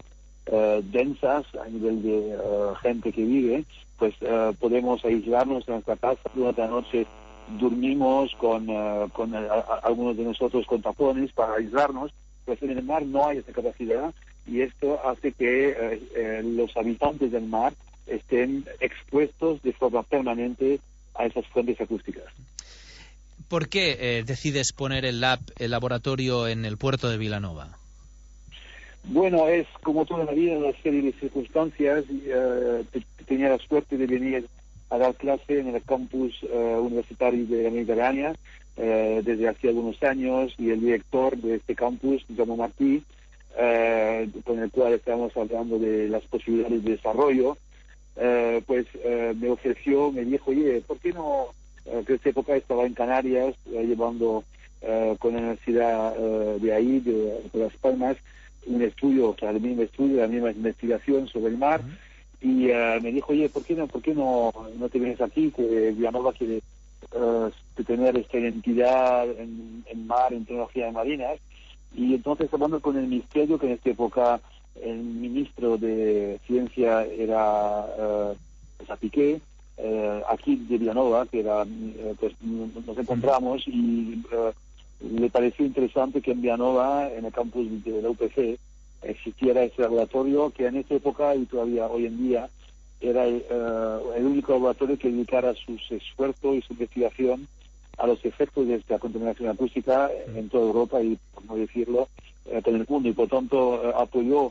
S19: eh, densas a nivel de eh, gente que vive, pues eh, podemos aislarnos en nuestra casa durante la noche. Dormimos con, uh, con uh, algunos de nosotros con tapones para aislarnos, pues en el mar no hay esa capacidad y esto hace que uh, eh, los habitantes del mar estén expuestos de forma permanente a esas fuentes acústicas.
S9: ¿Por qué eh, decides poner el lab, el laboratorio en el puerto de Vilanova?
S19: Bueno, es como toda la vida, una serie de circunstancias. Uh, tenía la suerte de venir a dar clase en el campus uh, universitario de la Mediterránea uh, desde hace algunos años, y el director de este campus, Jaume Martí, uh, con el cual estamos hablando de las posibilidades de desarrollo, uh, pues uh, me ofreció, me dijo, oye, ¿por qué no? Uh, que en esta época estaba en Canarias uh, llevando uh, con la universidad uh, de ahí, de, de Las Palmas, un estudio, o sea, el mismo estudio, la misma investigación sobre el mar. Uh-huh. Y uh, me dijo, oye, ¿por qué no, por qué no, no te vienes aquí? Que Vilanova quiere uh, tener esta identidad en, en mar, en tecnologías marinas. Y entonces, hablando con el ministerio, que en esta época el ministro de Ciencia era uh, Piqué, uh, aquí de Vilanova, que era, uh, pues nos encontramos y uh, le pareció interesante que en Vilanova, en el campus de la U P C, existiera ese laboratorio que en esa época y todavía hoy en día era uh, el único laboratorio que dedicara sus esfuerzos y su investigación a los efectos de esta contaminación acústica en toda Europa y, por no decirlo, eh, en el mundo. Y por tanto uh, apoyó uh,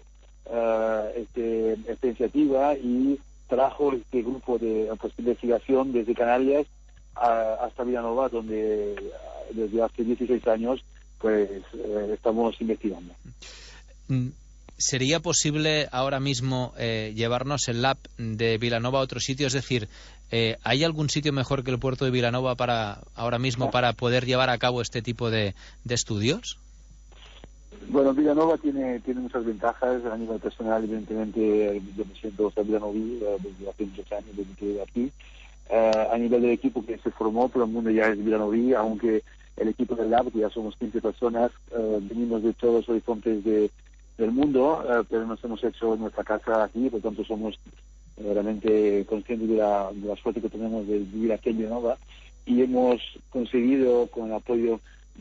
S19: este, esta iniciativa y trajo este grupo de pues, investigación desde Canarias a, hasta Vilanova, donde uh, desde hace dieciséis años pues uh, estamos investigando.
S9: ¿Sería posible ahora mismo eh, llevarnos el lab de Vilanova a otro sitio? Es decir, eh, ¿hay algún sitio mejor que el puerto de Vilanova para ahora mismo para poder llevar a cabo este tipo de, de estudios?
S19: Bueno, Vilanova tiene, tiene muchas ventajas a nivel personal. Evidentemente, yo me siento vilanoví uh, desde hace muchos años, desde que aquí. Uh, a nivel del equipo que se formó, todo el mundo ya es vilanoví, aunque el equipo del lab, que ya somos quince personas, uh, venimos de todos los horizontes de del mundo, uh, pero nos hemos hecho nuestra casa aquí, por tanto somos realmente conscientes de la, de la suerte que tenemos de vivir aquí en Vilanova, y hemos conseguido, con el apoyo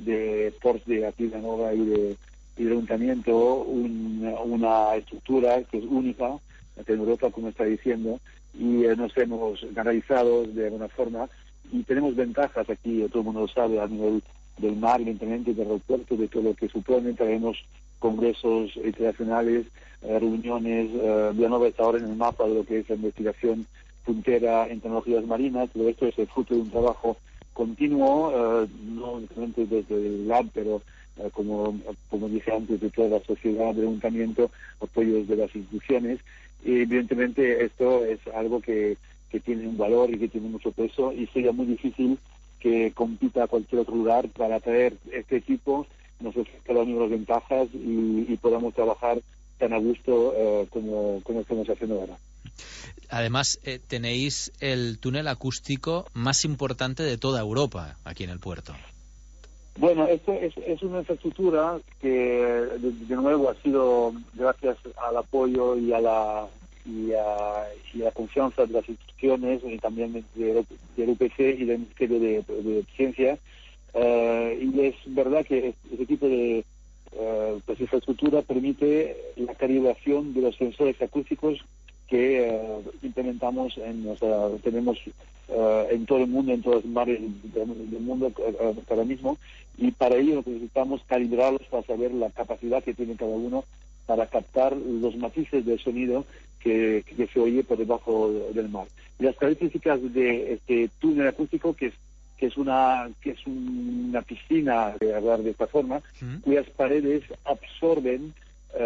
S19: de Ports de aquí Vilanova y de, y del Ayuntamiento, un, una estructura que es única en Europa, como está diciendo, y uh, nos hemos canalizado de alguna forma, y tenemos ventajas aquí, todo el mundo lo sabe, a nivel del mar, evidentemente, del aeropuerto, de todo lo que supone. Traemos congresos internacionales, eh, reuniones. eh, Vilanova está ahora en el mapa de lo que es la investigación puntera en tecnologías marinas. Todo esto es el fruto de un trabajo continuo, eh, no únicamente desde el lab, pero eh, como, como dije antes, de toda la sociedad, del ayuntamiento, apoyos de las instituciones. Y evidentemente esto es algo que, que tiene un valor y que tiene mucho peso, y sería muy difícil que compita a cualquier otro lugar para traer este equipo, nos ofrezca las mismas ventajas y, y podamos trabajar tan a gusto uh, como, como estamos haciendo ahora.
S9: Además, eh, tenéis el túnel acústico más importante de toda Europa aquí en el puerto.
S19: Bueno, esto es, es una infraestructura que, de, de nuevo, ha sido gracias al apoyo y a la y a, y a la confianza de las instituciones y también de, del U P C y del Ministerio de, de, de Ciencia. Uh, y es verdad que ese tipo de uh, pues infraestructura permite la calibración de los sensores acústicos que uh, implementamos en, o sea, tenemos uh, en todo el mundo, en todos los mares del, del mundo uh, cada mismo, y para ello necesitamos calibrarlos para saber la capacidad que tiene cada uno para captar los matices del sonido que, que se oye por debajo del mar. Y las características de este túnel acústico, que es que es una que es una piscina, de hablar de esta forma, ¿Mm? cuyas paredes absorben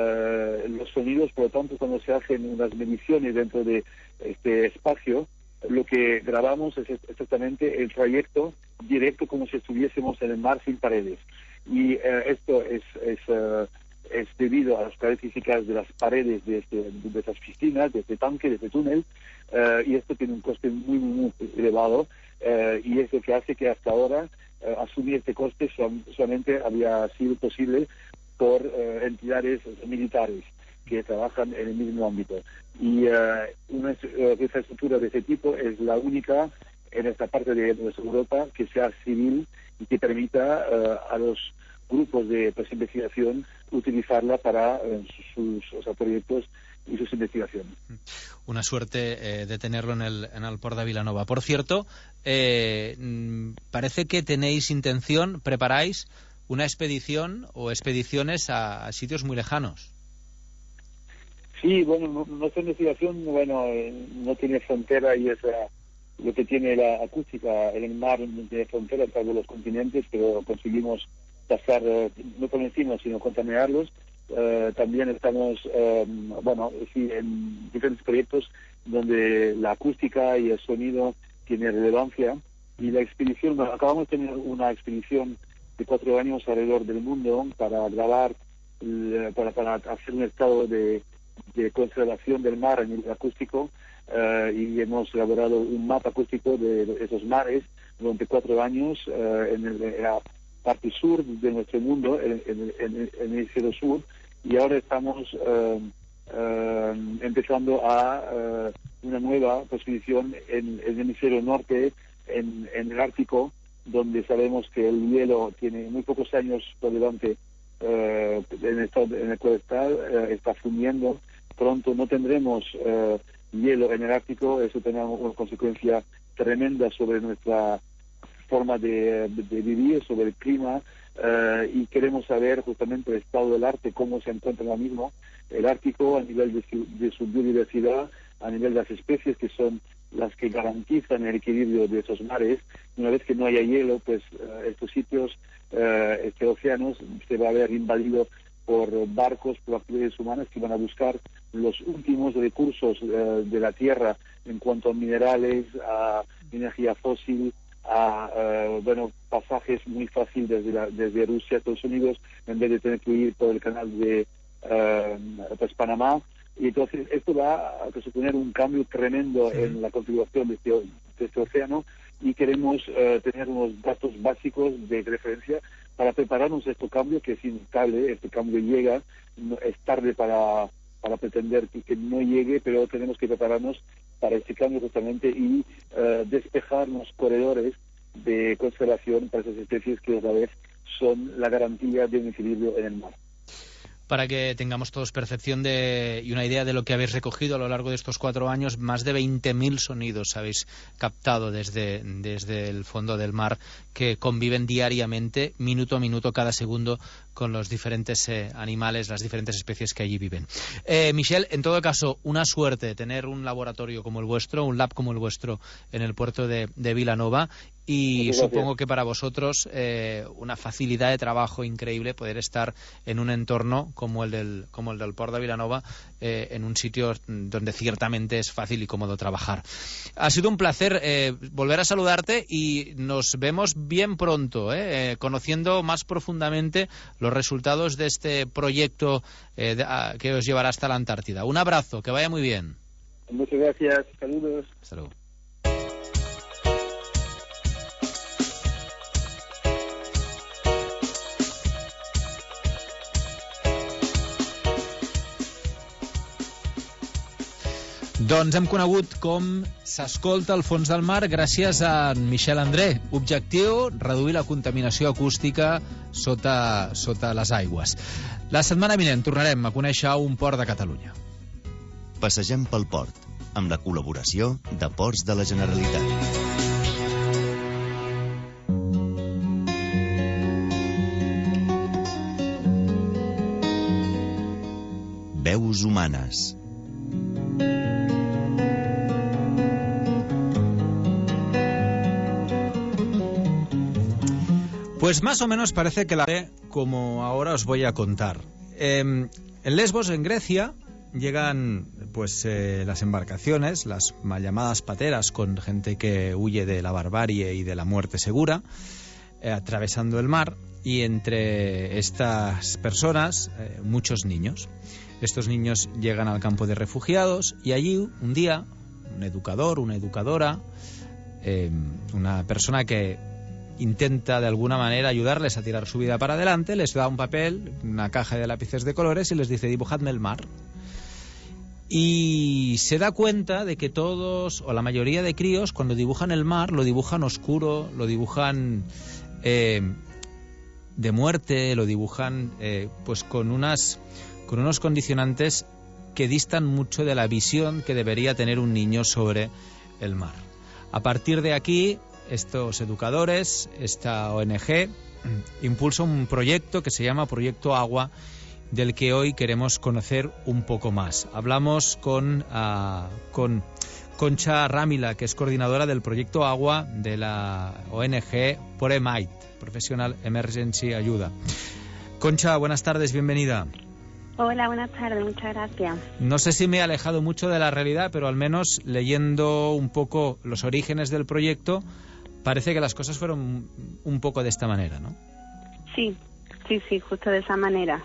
S19: uh, los sonidos. Por lo tanto, cuando se hacen unas mediciones dentro de este espacio, lo que grabamos es exactamente el trayecto directo, como si estuviésemos en el mar sin paredes. Y uh, esto es, es, uh, es debido a las características de las paredes de, este, de estas piscinas, de este tanque, de este túnel, uh, y esto tiene un coste muy, muy, muy elevado. Uh, y es lo que hace que hasta ahora uh, asumir este coste so- solamente había sido posible por uh, entidades militares. que trabajan en el mismo ámbito. Y uh, una uh, infraestructura de ese tipo es la única en esta parte de nuestra Europa que sea civil y que permita uh, a los grupos de pues, investigación utilizarla para uh, sus, sus o sea, proyectos y sus investigaciones.
S9: Una suerte eh, de tenerlo en el, en el Port de Vilanova. Por cierto, eh, parece que tenéis intención, preparáis una expedición o expediciones a, a sitios muy lejanos.
S19: Sí, bueno, nuestra investigación bueno, eh, no tiene frontera y es uh, lo que tiene la acústica. En el mar no tiene frontera, salvo los continentes, pero conseguimos pasar, uh, no por encima, sino contaminarlos. Uh, también estamos, um, bueno, sí, en diferentes proyectos donde la acústica y el sonido tiene relevancia. Y la expedición, bueno, acabamos de tener una expedición de cuatro años alrededor del mundo para grabar, uh, para, para hacer un estado de, de conservación del mar en el acústico, uh, y hemos elaborado un mapa acústico de, de esos mares durante cuatro años uh, en, el, en la parte sur de nuestro mundo, en, en, en, en el hemisferio sur, y ahora estamos uh, uh, empezando a uh, una nueva expedición en, en el hemisferio norte, en, en el Ártico, donde sabemos que el hielo tiene muy pocos años por delante uh, en, el estado, en el cual está, uh, está fundiendo. Pronto no tendremos uh, hielo en el Ártico, eso tendrá una consecuencia tremenda sobre nuestra forma de, de, de vivir, sobre el clima, uh, y queremos saber justamente el estado del arte, cómo se encuentra ahora mismo el Ártico a nivel de su, de su biodiversidad, a nivel de las especies que son las que garantizan el equilibrio de esos mares. Una vez que no haya hielo, pues uh, estos sitios, uh, este océanos, se va a ver invadido por barcos, por actividades humanas que van a buscar los últimos recursos uh, de la Tierra en cuanto a minerales, a energía fósil, a uh, bueno, pasajes muy fáciles desde, la, desde Rusia a Estados Unidos, en vez de tener que ir por el canal de uh, pues Panamá. Y entonces esto va a suponer un cambio tremendo sí. en la configuración de este, de este océano, y queremos uh, tener unos datos básicos de referencia para prepararnos a este cambio, que es inestable. Este cambio llega, no, es tarde para, para pretender que, que no llegue, pero tenemos que prepararnos para este cambio justamente y uh, despejar los corredores de conservación para esas especies que a la vez son la garantía de un equilibrio en el mar.
S9: Para que tengamos todos percepción de, y una idea de lo que habéis recogido a lo largo de estos cuatro años, más de veinte mil sonidos habéis captado desde, desde el fondo del mar, que conviven diariamente, minuto a minuto, cada segundo, con los diferentes eh, animales, las diferentes especies que allí viven. Eh, Michel, en todo caso, una suerte tener un laboratorio como el vuestro, un lab como el vuestro en el puerto de, de Vilanova, y supongo que para vosotros eh, una facilidad de trabajo increíble poder estar en un entorno como el del, como el del Port de Vilanova, eh, en un sitio donde ciertamente es fácil y cómodo trabajar. Ha sido un placer eh, volver a saludarte, y nos vemos bien pronto, eh, eh, conociendo más profundamente los resultados de este proyecto eh, de, a, que os llevará hasta la Antártida. Un abrazo, que vaya muy bien.
S19: Muchas gracias, saludos.
S9: Hasta luego. Doncs hem conegut com s'escolta al fons del mar gràcies a Michel André. Objectiu, reduir la contaminació acústica sota, sota les aigües. La setmana vinent tornarem a conèixer un port de Catalunya.
S8: Passegem pel port, amb la col·laboració de Ports de la Generalitat. Veus humanes.
S9: Pues más o menos parece que la ve como ahora os voy a contar. Eh, en Lesbos, en Grecia, llegan pues eh, las embarcaciones, las mal llamadas pateras, con gente que huye de la barbarie y de la muerte segura, eh, atravesando el mar, y entre estas personas eh, muchos niños. Estos niños llegan al campo de refugiados, y allí un día un educador, una educadora, eh, una persona que intenta de alguna manera ayudarles a tirar su vida para adelante, les da un papel, una caja de lápices de colores y les dice: dibujadme el mar. Y se da cuenta de que todos, o la mayoría de críos, cuando dibujan el mar, lo dibujan oscuro, lo dibujan eh, de muerte, lo dibujan eh, pues con unas con unos condicionantes que distan mucho de la visión que debería tener un niño sobre el mar. A partir de aquí, estos educadores, esta O N G, impulsa un proyecto que se llama Proyecto Agua, del que hoy queremos conocer un poco más. Hablamos con, uh, con Concha Rámila, que es coordinadora del Proyecto Agua de la O N G ProEmite, Professional Emergency Ayuda. Concha, buenas tardes, bienvenida.
S20: Hola, buenas tardes, muchas gracias.
S9: No sé si me he alejado mucho de la realidad, pero al menos leyendo un poco los orígenes del proyecto, parece que las cosas fueron un poco de esta manera, ¿no?
S20: Sí, sí, sí, justo de esa manera.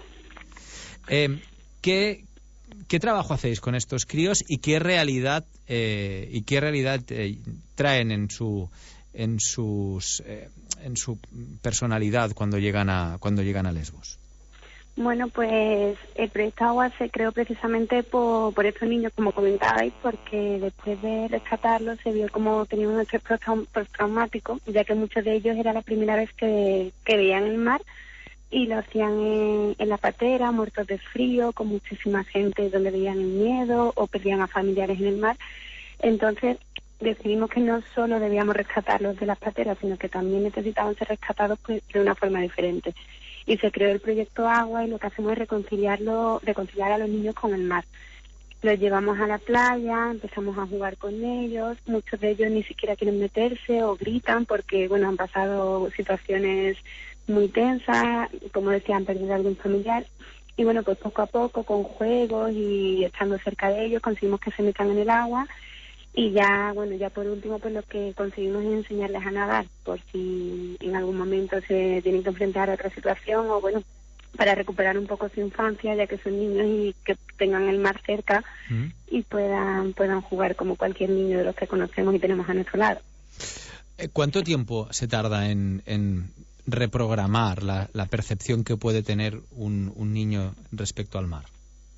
S9: Eh, ¿qué, ¿Qué trabajo hacéis con estos críos y qué realidad eh, y qué realidad eh, traen en su en sus eh, en su personalidad cuando llegan a cuando llegan a Lesbos?
S20: Bueno, pues el proyecto Agua se creó precisamente por, por estos niños, como comentabais, porque después de rescatarlos se vio como tenían un estrés postraumático, ya que muchos de ellos era la primera vez que, que veían el mar y lo hacían en, en la patera, muertos de frío, con muchísima gente donde veían el miedo o perdían a familiares en el mar. Entonces decidimos que no solo debíamos rescatarlos de las pateras, sino que también necesitaban ser rescatados pues, de una forma diferente. Y se creó el proyecto Agua y lo que hacemos es reconciliarlo, reconciliar a los niños con el mar. Los llevamos a la playa, empezamos a jugar con ellos, muchos de ellos ni siquiera quieren meterse o gritan porque, bueno, han pasado situaciones muy tensas, como decía, han perdido a algún familiar. Y bueno, pues poco a poco, con juegos y estando cerca de ellos, conseguimos que se metan en el agua. Y ya, bueno, ya por último, pues lo que conseguimos es enseñarles a nadar, por si en algún momento se tienen que enfrentar a otra situación o, bueno, para recuperar un poco su infancia, ya que son niños y que tengan el mar cerca mm. y puedan puedan jugar como cualquier niño de los que conocemos y tenemos a nuestro lado.
S9: ¿Cuánto tiempo se tarda en, en reprogramar la, la percepción que puede tener un, un niño respecto al mar?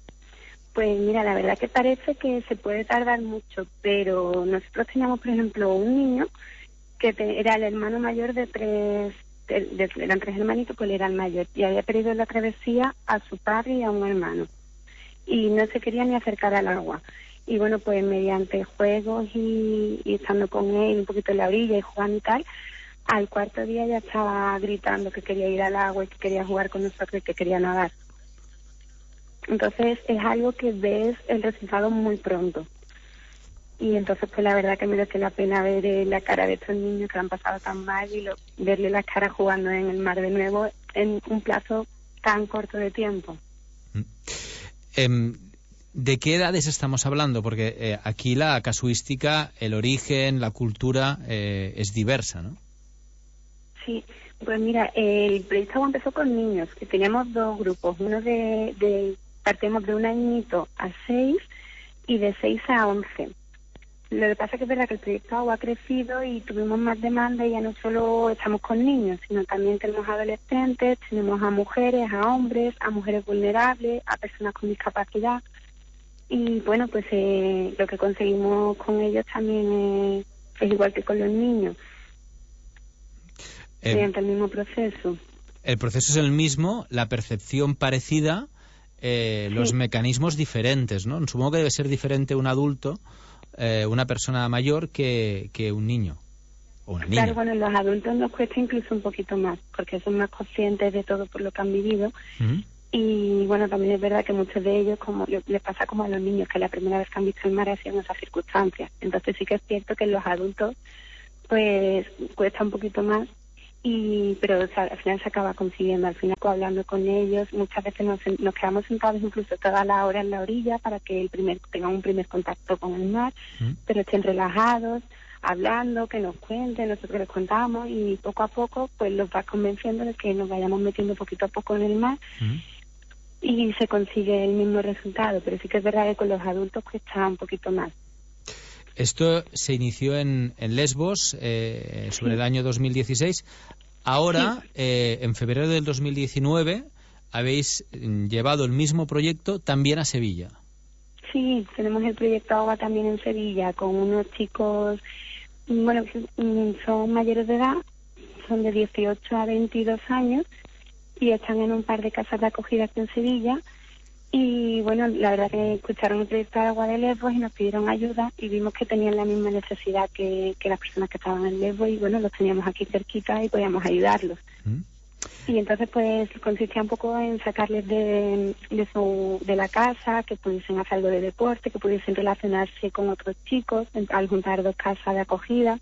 S20: Pues mira, la verdad que parece que se puede tardar mucho, pero nosotros teníamos, por ejemplo, un niño que te, era el hermano mayor de tres, de, de, eran tres hermanitos, pues él era el mayor, y había perdido en la travesía a su padre y a un hermano, y no se quería ni acercar al agua. Y bueno, pues mediante juegos y, y estando con él un poquito en la orilla y jugando y tal, al cuarto día ya estaba gritando que quería ir al agua y que quería jugar con nosotros y que quería nadar. Entonces es algo que ves el resultado muy pronto. Y entonces pues la verdad que merece la pena ver eh, la cara de estos niños que han pasado tan mal y lo, verle la cara jugando en el mar de nuevo en un plazo tan corto de tiempo.
S9: Mm. Eh, ¿De qué edades estamos hablando? Porque eh, aquí la casuística, el origen, la cultura eh, es diversa, ¿no?
S20: Sí, pues mira, el proyecto empezó con niños, que teníamos dos grupos, uno de... de partimos de un añito a seis y de seis a once. Lo que pasa es que es verdad que el proyecto Agua ha crecido y tuvimos más demanda y ya no solo estamos con niños, sino también tenemos adolescentes, tenemos a mujeres, a hombres, a mujeres vulnerables, a personas con discapacidad. Y bueno, pues eh, lo que conseguimos con ellos también es, es igual que con los niños, eh, mediante el mismo proceso.
S9: El proceso es el mismo, la percepción parecida, Eh, los sí. mecanismos diferentes, ¿no? Supongo que debe ser diferente un adulto, eh, una persona mayor, que, que un niño o una niña.
S20: Claro, bueno, los adultos nos cuesta incluso un poquito más, porque son más conscientes de todo por lo que han vivido. Uh-huh. Y bueno, también es verdad que muchos de ellos, como les pasa como a los niños, que la primera vez que han visto el mar ha sido en esas circunstancias. Entonces sí que es cierto que en los adultos, pues, cuesta un poquito más. Y pero o sea, al final se acaba consiguiendo, al final hablando con ellos, muchas veces nos, nos quedamos sentados incluso toda la hora en la orilla para que el primer tengan un primer contacto con el mar, ¿Mm? pero estén relajados, hablando, que nos cuenten, nosotros les contamos y poco a poco pues los va convenciendo de que nos vayamos metiendo poquito a poco en el mar ¿Mm? y se consigue el mismo resultado, pero sí que es verdad que con los adultos cuesta un poquito más.
S9: Esto se inició en, en Lesbos eh, sobre sí. el año dos mil dieciséis. Ahora, sí. eh, en febrero del dos mil diecinueve, habéis llevado el mismo proyecto también a Sevilla.
S20: Sí, tenemos el proyecto Agua también en Sevilla, con unos chicos, bueno, son mayores de edad, son de dieciocho a veintidós años, y están en un par de casas de acogida aquí en Sevilla. Y bueno, la verdad que escucharon el proyecto de Agua de Lesbos y nos pidieron ayuda, y vimos que tenían la misma necesidad que, que las personas que estaban en Lesbos, y bueno, los teníamos aquí cerquita y podíamos ayudarlos. ¿Mm? Y entonces pues consistía un poco en sacarles de, de, su, de la casa, que pudiesen hacer algo de deporte, que pudiesen relacionarse con otros chicos, al juntar dos casas de acogida.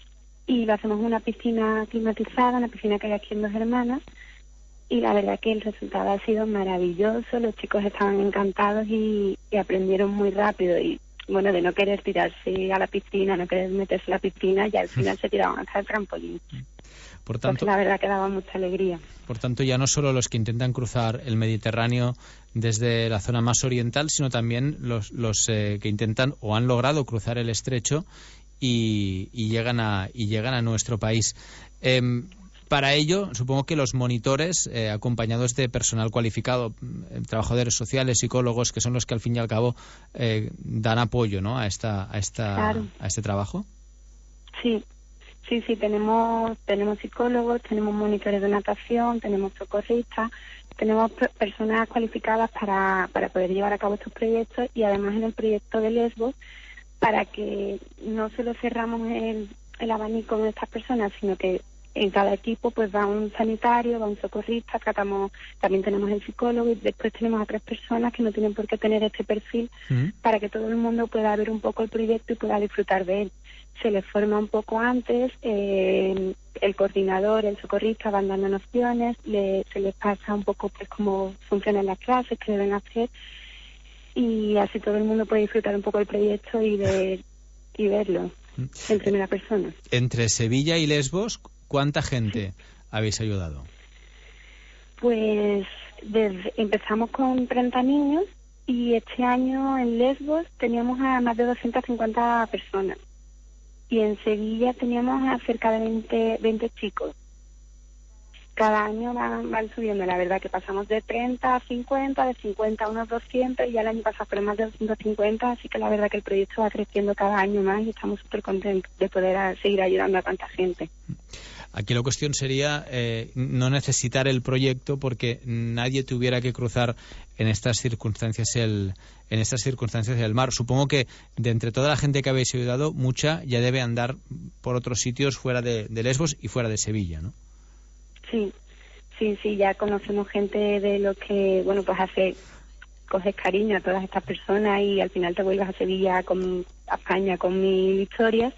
S20: Y lo hacemos en una piscina climatizada, una piscina que hay aquí en Dos Hermanas. Y la verdad que el resultado ha sido maravilloso, los chicos estaban encantados y, y aprendieron muy rápido. Y bueno, de no querer tirarse a la piscina, no querer meterse a la piscina, ya al final se tiraban hasta el trampolín.
S9: Por tanto,
S20: Entonces, la verdad que daba mucha alegría.
S9: Por tanto, ya no solo los que intentan cruzar el Mediterráneo desde la zona más oriental, sino también los, los eh, que intentan o han logrado cruzar el estrecho y, y, llegan, a, y llegan a nuestro país. Eh, Para ello, supongo que los monitores, eh, acompañados de personal cualificado, eh, trabajadores sociales, psicólogos, que son los que al fin y al cabo eh, dan apoyo, ¿no?, a esta, a esta,
S20: claro.
S9: a este trabajo.
S20: Sí, sí, sí. Tenemos, tenemos psicólogos, tenemos monitores de natación, tenemos socorristas, tenemos personas cualificadas para, para poder llevar a cabo estos proyectos, y además en el proyecto de Lesbos, para que no solo cerramos el, el abanico de estas personas, sino que en cada equipo pues va un sanitario, va un socorrista, tratamos, también tenemos el psicólogo, y después tenemos a tres personas que no tienen por qué tener este perfil, uh-huh. para que todo el mundo pueda ver un poco el proyecto y pueda disfrutar de él. Se les forma un poco antes, eh, el coordinador, el socorrista van dando nociones, le, se les pasa un poco pues cómo funcionan las clases, qué deben hacer, y así todo el mundo puede disfrutar un poco del proyecto y ver y verlo en primera persona.
S9: Entre Sevilla y Lesbos, ¿cuánta gente habéis ayudado?
S20: Pues desde, empezamos con treinta niños, y este año en Lesbos teníamos a más de doscientas cincuenta personas. Y en Sevilla teníamos a cerca de veinte, veinte chicos. Cada año van, van subiendo, la verdad que pasamos de treinta a cincuenta, de cincuenta a unos doscientos, y ya el año pasado fueron más de doscientos cincuenta, así que la verdad que el proyecto va creciendo cada año más y estamos súper contentos de poder a, seguir ayudando a tanta gente.
S9: Aquí la cuestión sería eh, no necesitar el proyecto porque nadie tuviera que cruzar en estas circunstancias el en estas circunstancias el mar. Supongo que de entre toda la gente que habéis ayudado, mucha ya debe andar por otros sitios fuera de, de Lesbos y fuera de Sevilla, ¿no?
S20: Sí, sí, sí, ya conocemos gente de lo que, bueno, pues hace, coges cariño a todas estas personas y al final te vuelves a Sevilla, con, a España con mil historias.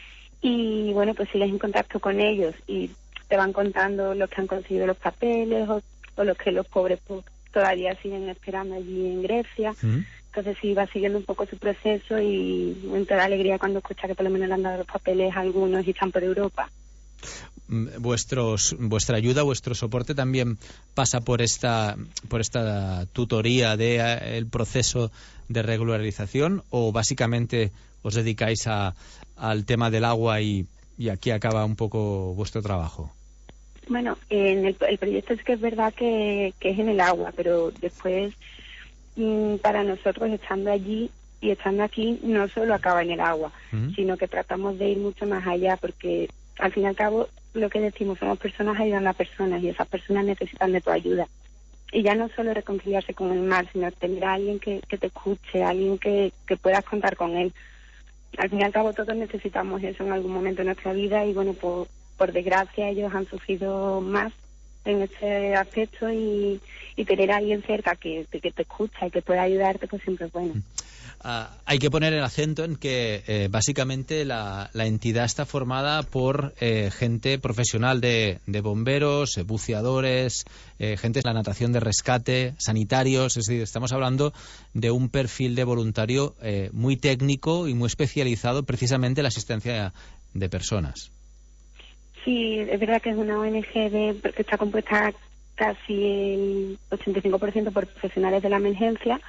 S20: Y bueno, pues sigues en contacto con ellos y te van contando los que han conseguido los papeles o, o los que los pobres pues, todavía siguen esperando allí en Grecia. Uh-huh. Entonces sí, va siguiendo un poco su proceso, y me da alegría cuando escucha que por lo menos le han dado los papeles a algunos y están por Europa.
S9: Vuestros, vuestra ayuda, vuestro soporte también pasa por esta por esta tutoría de eh, el proceso de regularización, o básicamente os dedicáis a, al tema del agua y, y aquí acaba un poco vuestro trabajo.
S20: Bueno, en el, el proyecto es que es verdad que, que es en el agua, pero después mmm, para nosotros estando allí y estando aquí no solo acaba en el agua, uh-huh. sino que tratamos de ir mucho más allá, porque al fin y al cabo lo que decimos, somos personas ayudando a personas, y esas personas necesitan de tu ayuda. Y ya no solo reconciliarse con el mar, sino tener a alguien que, que te escuche, a alguien que, que puedas contar con él. Al fin y al cabo todos necesitamos eso en algún momento de nuestra vida, y bueno, por, por desgracia ellos han sufrido más en este aspecto, y, y tener a alguien cerca que, que te escucha y que pueda ayudarte, pues siempre es bueno.
S9: Uh, hay que poner el acento en que eh, básicamente la, la entidad está formada por eh, gente profesional de, de bomberos, eh, buceadores, eh, gente de la natación de rescate, sanitarios. Es decir, estamos hablando de un perfil de voluntario eh, muy técnico y muy especializado precisamente en la asistencia de personas.
S20: Sí, es verdad que es una O N G de, que está compuesta casi el ochenta y cinco por ciento por profesionales de la emergencia,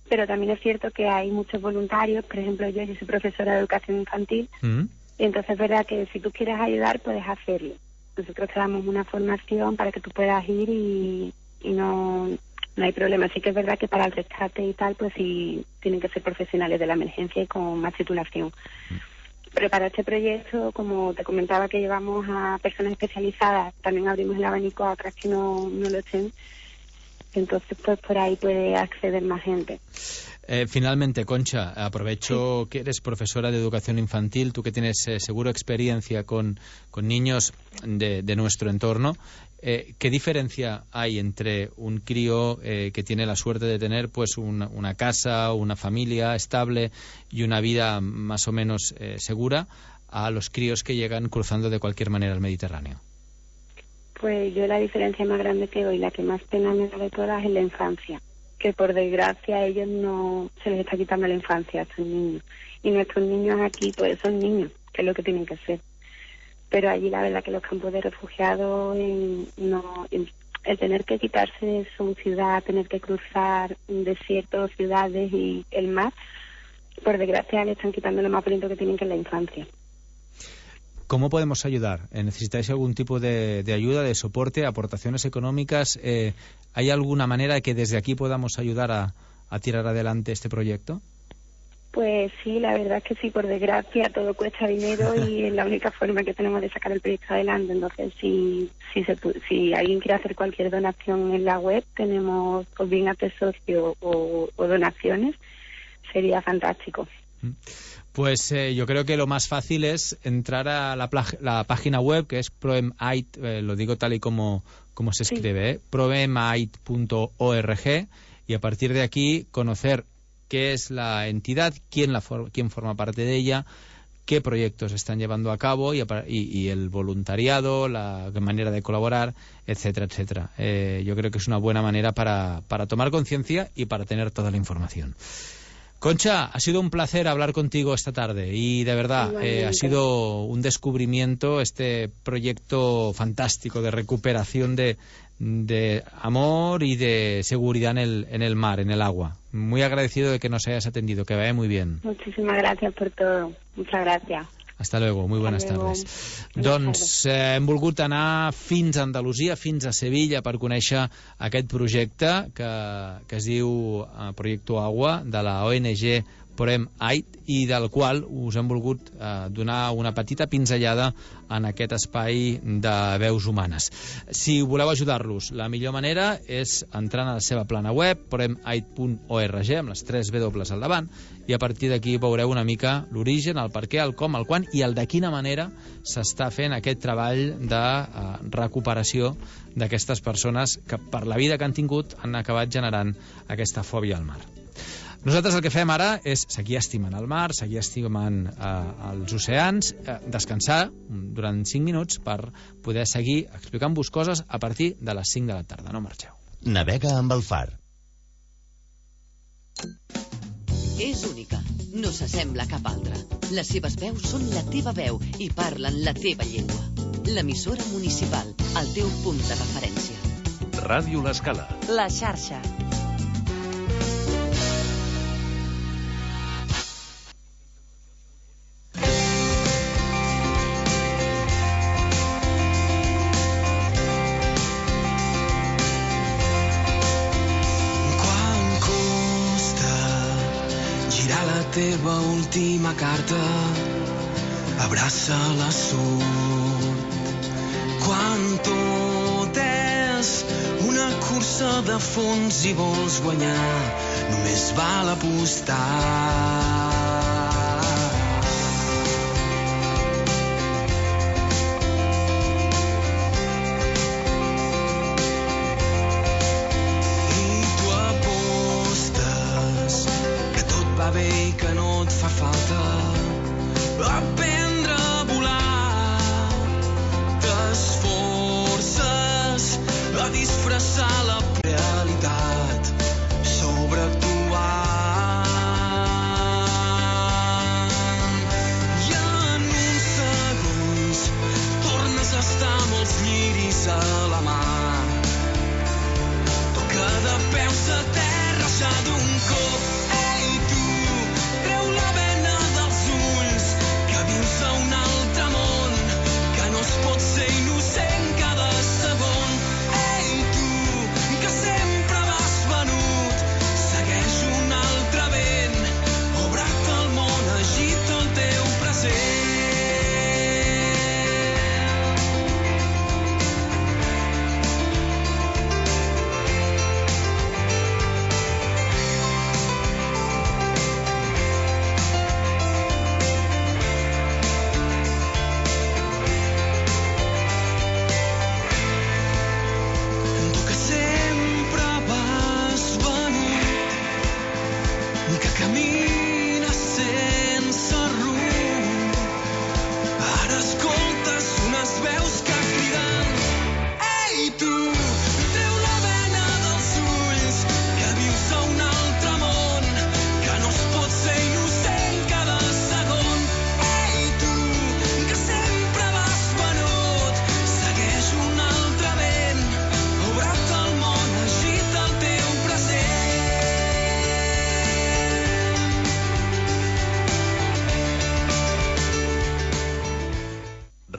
S20: pero también es cierto que hay muchos voluntarios. Por ejemplo, yo, yo soy profesora de educación infantil, mm. y entonces es verdad que si tú quieres ayudar, puedes hacerlo. Nosotros te damos una formación para que tú puedas ir y, y no, no hay problema. Sí que es verdad que para el rescate y tal, pues sí tienen que ser profesionales de la emergencia y con más titulación. Mm. Pero para este proyecto, como te comentaba que llevamos a personas especializadas, también abrimos el abanico a otras que no, no lo estén. Entonces, pues por ahí puede acceder más gente.
S9: Eh, finalmente, Concha, aprovecho sí. que eres profesora de educación infantil, tú que tienes eh, seguro experiencia con, con niños de, de nuestro entorno. Eh, ¿Qué diferencia hay entre un crío eh, que tiene la suerte de tener pues una, una casa, una familia estable y una vida más o menos eh, segura a los críos que llegan cruzando de cualquier manera el Mediterráneo?
S20: Pues yo la diferencia más grande que veo y la que más pena me da de todas es la infancia, que por desgracia a ellos no se les está quitando la infancia a estos niños. Y nuestros niños aquí pues son niños, que es lo que tienen que ser. Pero allí la verdad que los campos de refugiados, en, no, en, el tener que quitarse de su ciudad, tener que cruzar desiertos, ciudades y el mar, por desgracia le están quitando lo más bonito que tienen, que es la infancia.
S9: ¿Cómo podemos ayudar? ¿Necesitáis algún tipo de, de ayuda, de soporte, aportaciones económicas? Eh, ¿Hay alguna manera que desde aquí podamos ayudar a, a tirar adelante este proyecto?
S20: Pues sí, la verdad es que sí, por desgracia todo cuesta dinero y es la única forma que tenemos de sacar el proyecto adelante. Entonces, si si, se, si alguien quiere hacer cualquier donación en la web, tenemos o bien arte socio o, o donaciones, sería fantástico.
S9: Pues eh, yo creo que lo más fácil es entrar a la, la página web, que es proemait, eh, lo digo tal y como, como se escribe, ¿eh? proemait punto org, y a partir de aquí conocer qué es la entidad, quién, la for quién forma parte de ella, qué proyectos están llevando a cabo y, y, y el voluntariado, la manera de colaborar, etcétera, etcétera. Eh, yo creo que es una buena manera para, para tomar conciencia y para tener toda la información. Concha, ha sido un placer hablar contigo esta tarde y de verdad eh, ha sido un descubrimiento este proyecto fantástico de recuperación de, de amor y de seguridad en el, en el mar, en el agua. Muy agradecido de que nos hayas atendido, que vaya muy bien.
S20: Muchísimas gracias por todo. Muchas gracias.
S9: Hasta luego, muy buenas tardes. Doncs eh, hem volgut anar fins a Andalusia, fins a Sevilla, per conèixer aquest projecte que, que es diu eh, Proyecto Agua, de la O N G ProemAid, i del qual us hem volgut eh, donar una petita pinzellada en aquest espai de veus humanes. Si voleu ajudar-los, la millor manera és entrar a la seva plana web, proemaid punt org, amb les tres W al davant, i a partir d'aquí veureu una mica l'origen, el per què, el com, el quan i el de quina manera s'està fent aquest treball de uh, recuperació d'aquestes persones que per la vida que han tingut han acabat generant aquesta fòbia al mar. Nosaltres el que fem ara és seguir estimant el mar, seguir estimant eh, els oceans, eh, descansar durant cinc minuts per poder seguir explicant-vos coses a partir de les cinc de la tarda. No marxeu.
S8: Navega amb el far.
S2: És única, no s'assembla a cap altra. Les seves veus són la teva veu i parlen la teva llengua. L'emissora municipal, el teu punt de referència.
S17: Ràdio L'Escala.
S15: La xarxa.
S18: Teva última carta, abraça-la sud. Quan tot és una cursa de fons i vols guanyar, només val apostar. Bé que no et fa falta aprendre a volar, t'esforces a disfressar la realitat, sobreactuar.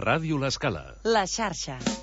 S17: Ràdio L'Escala.
S2: La xarxa.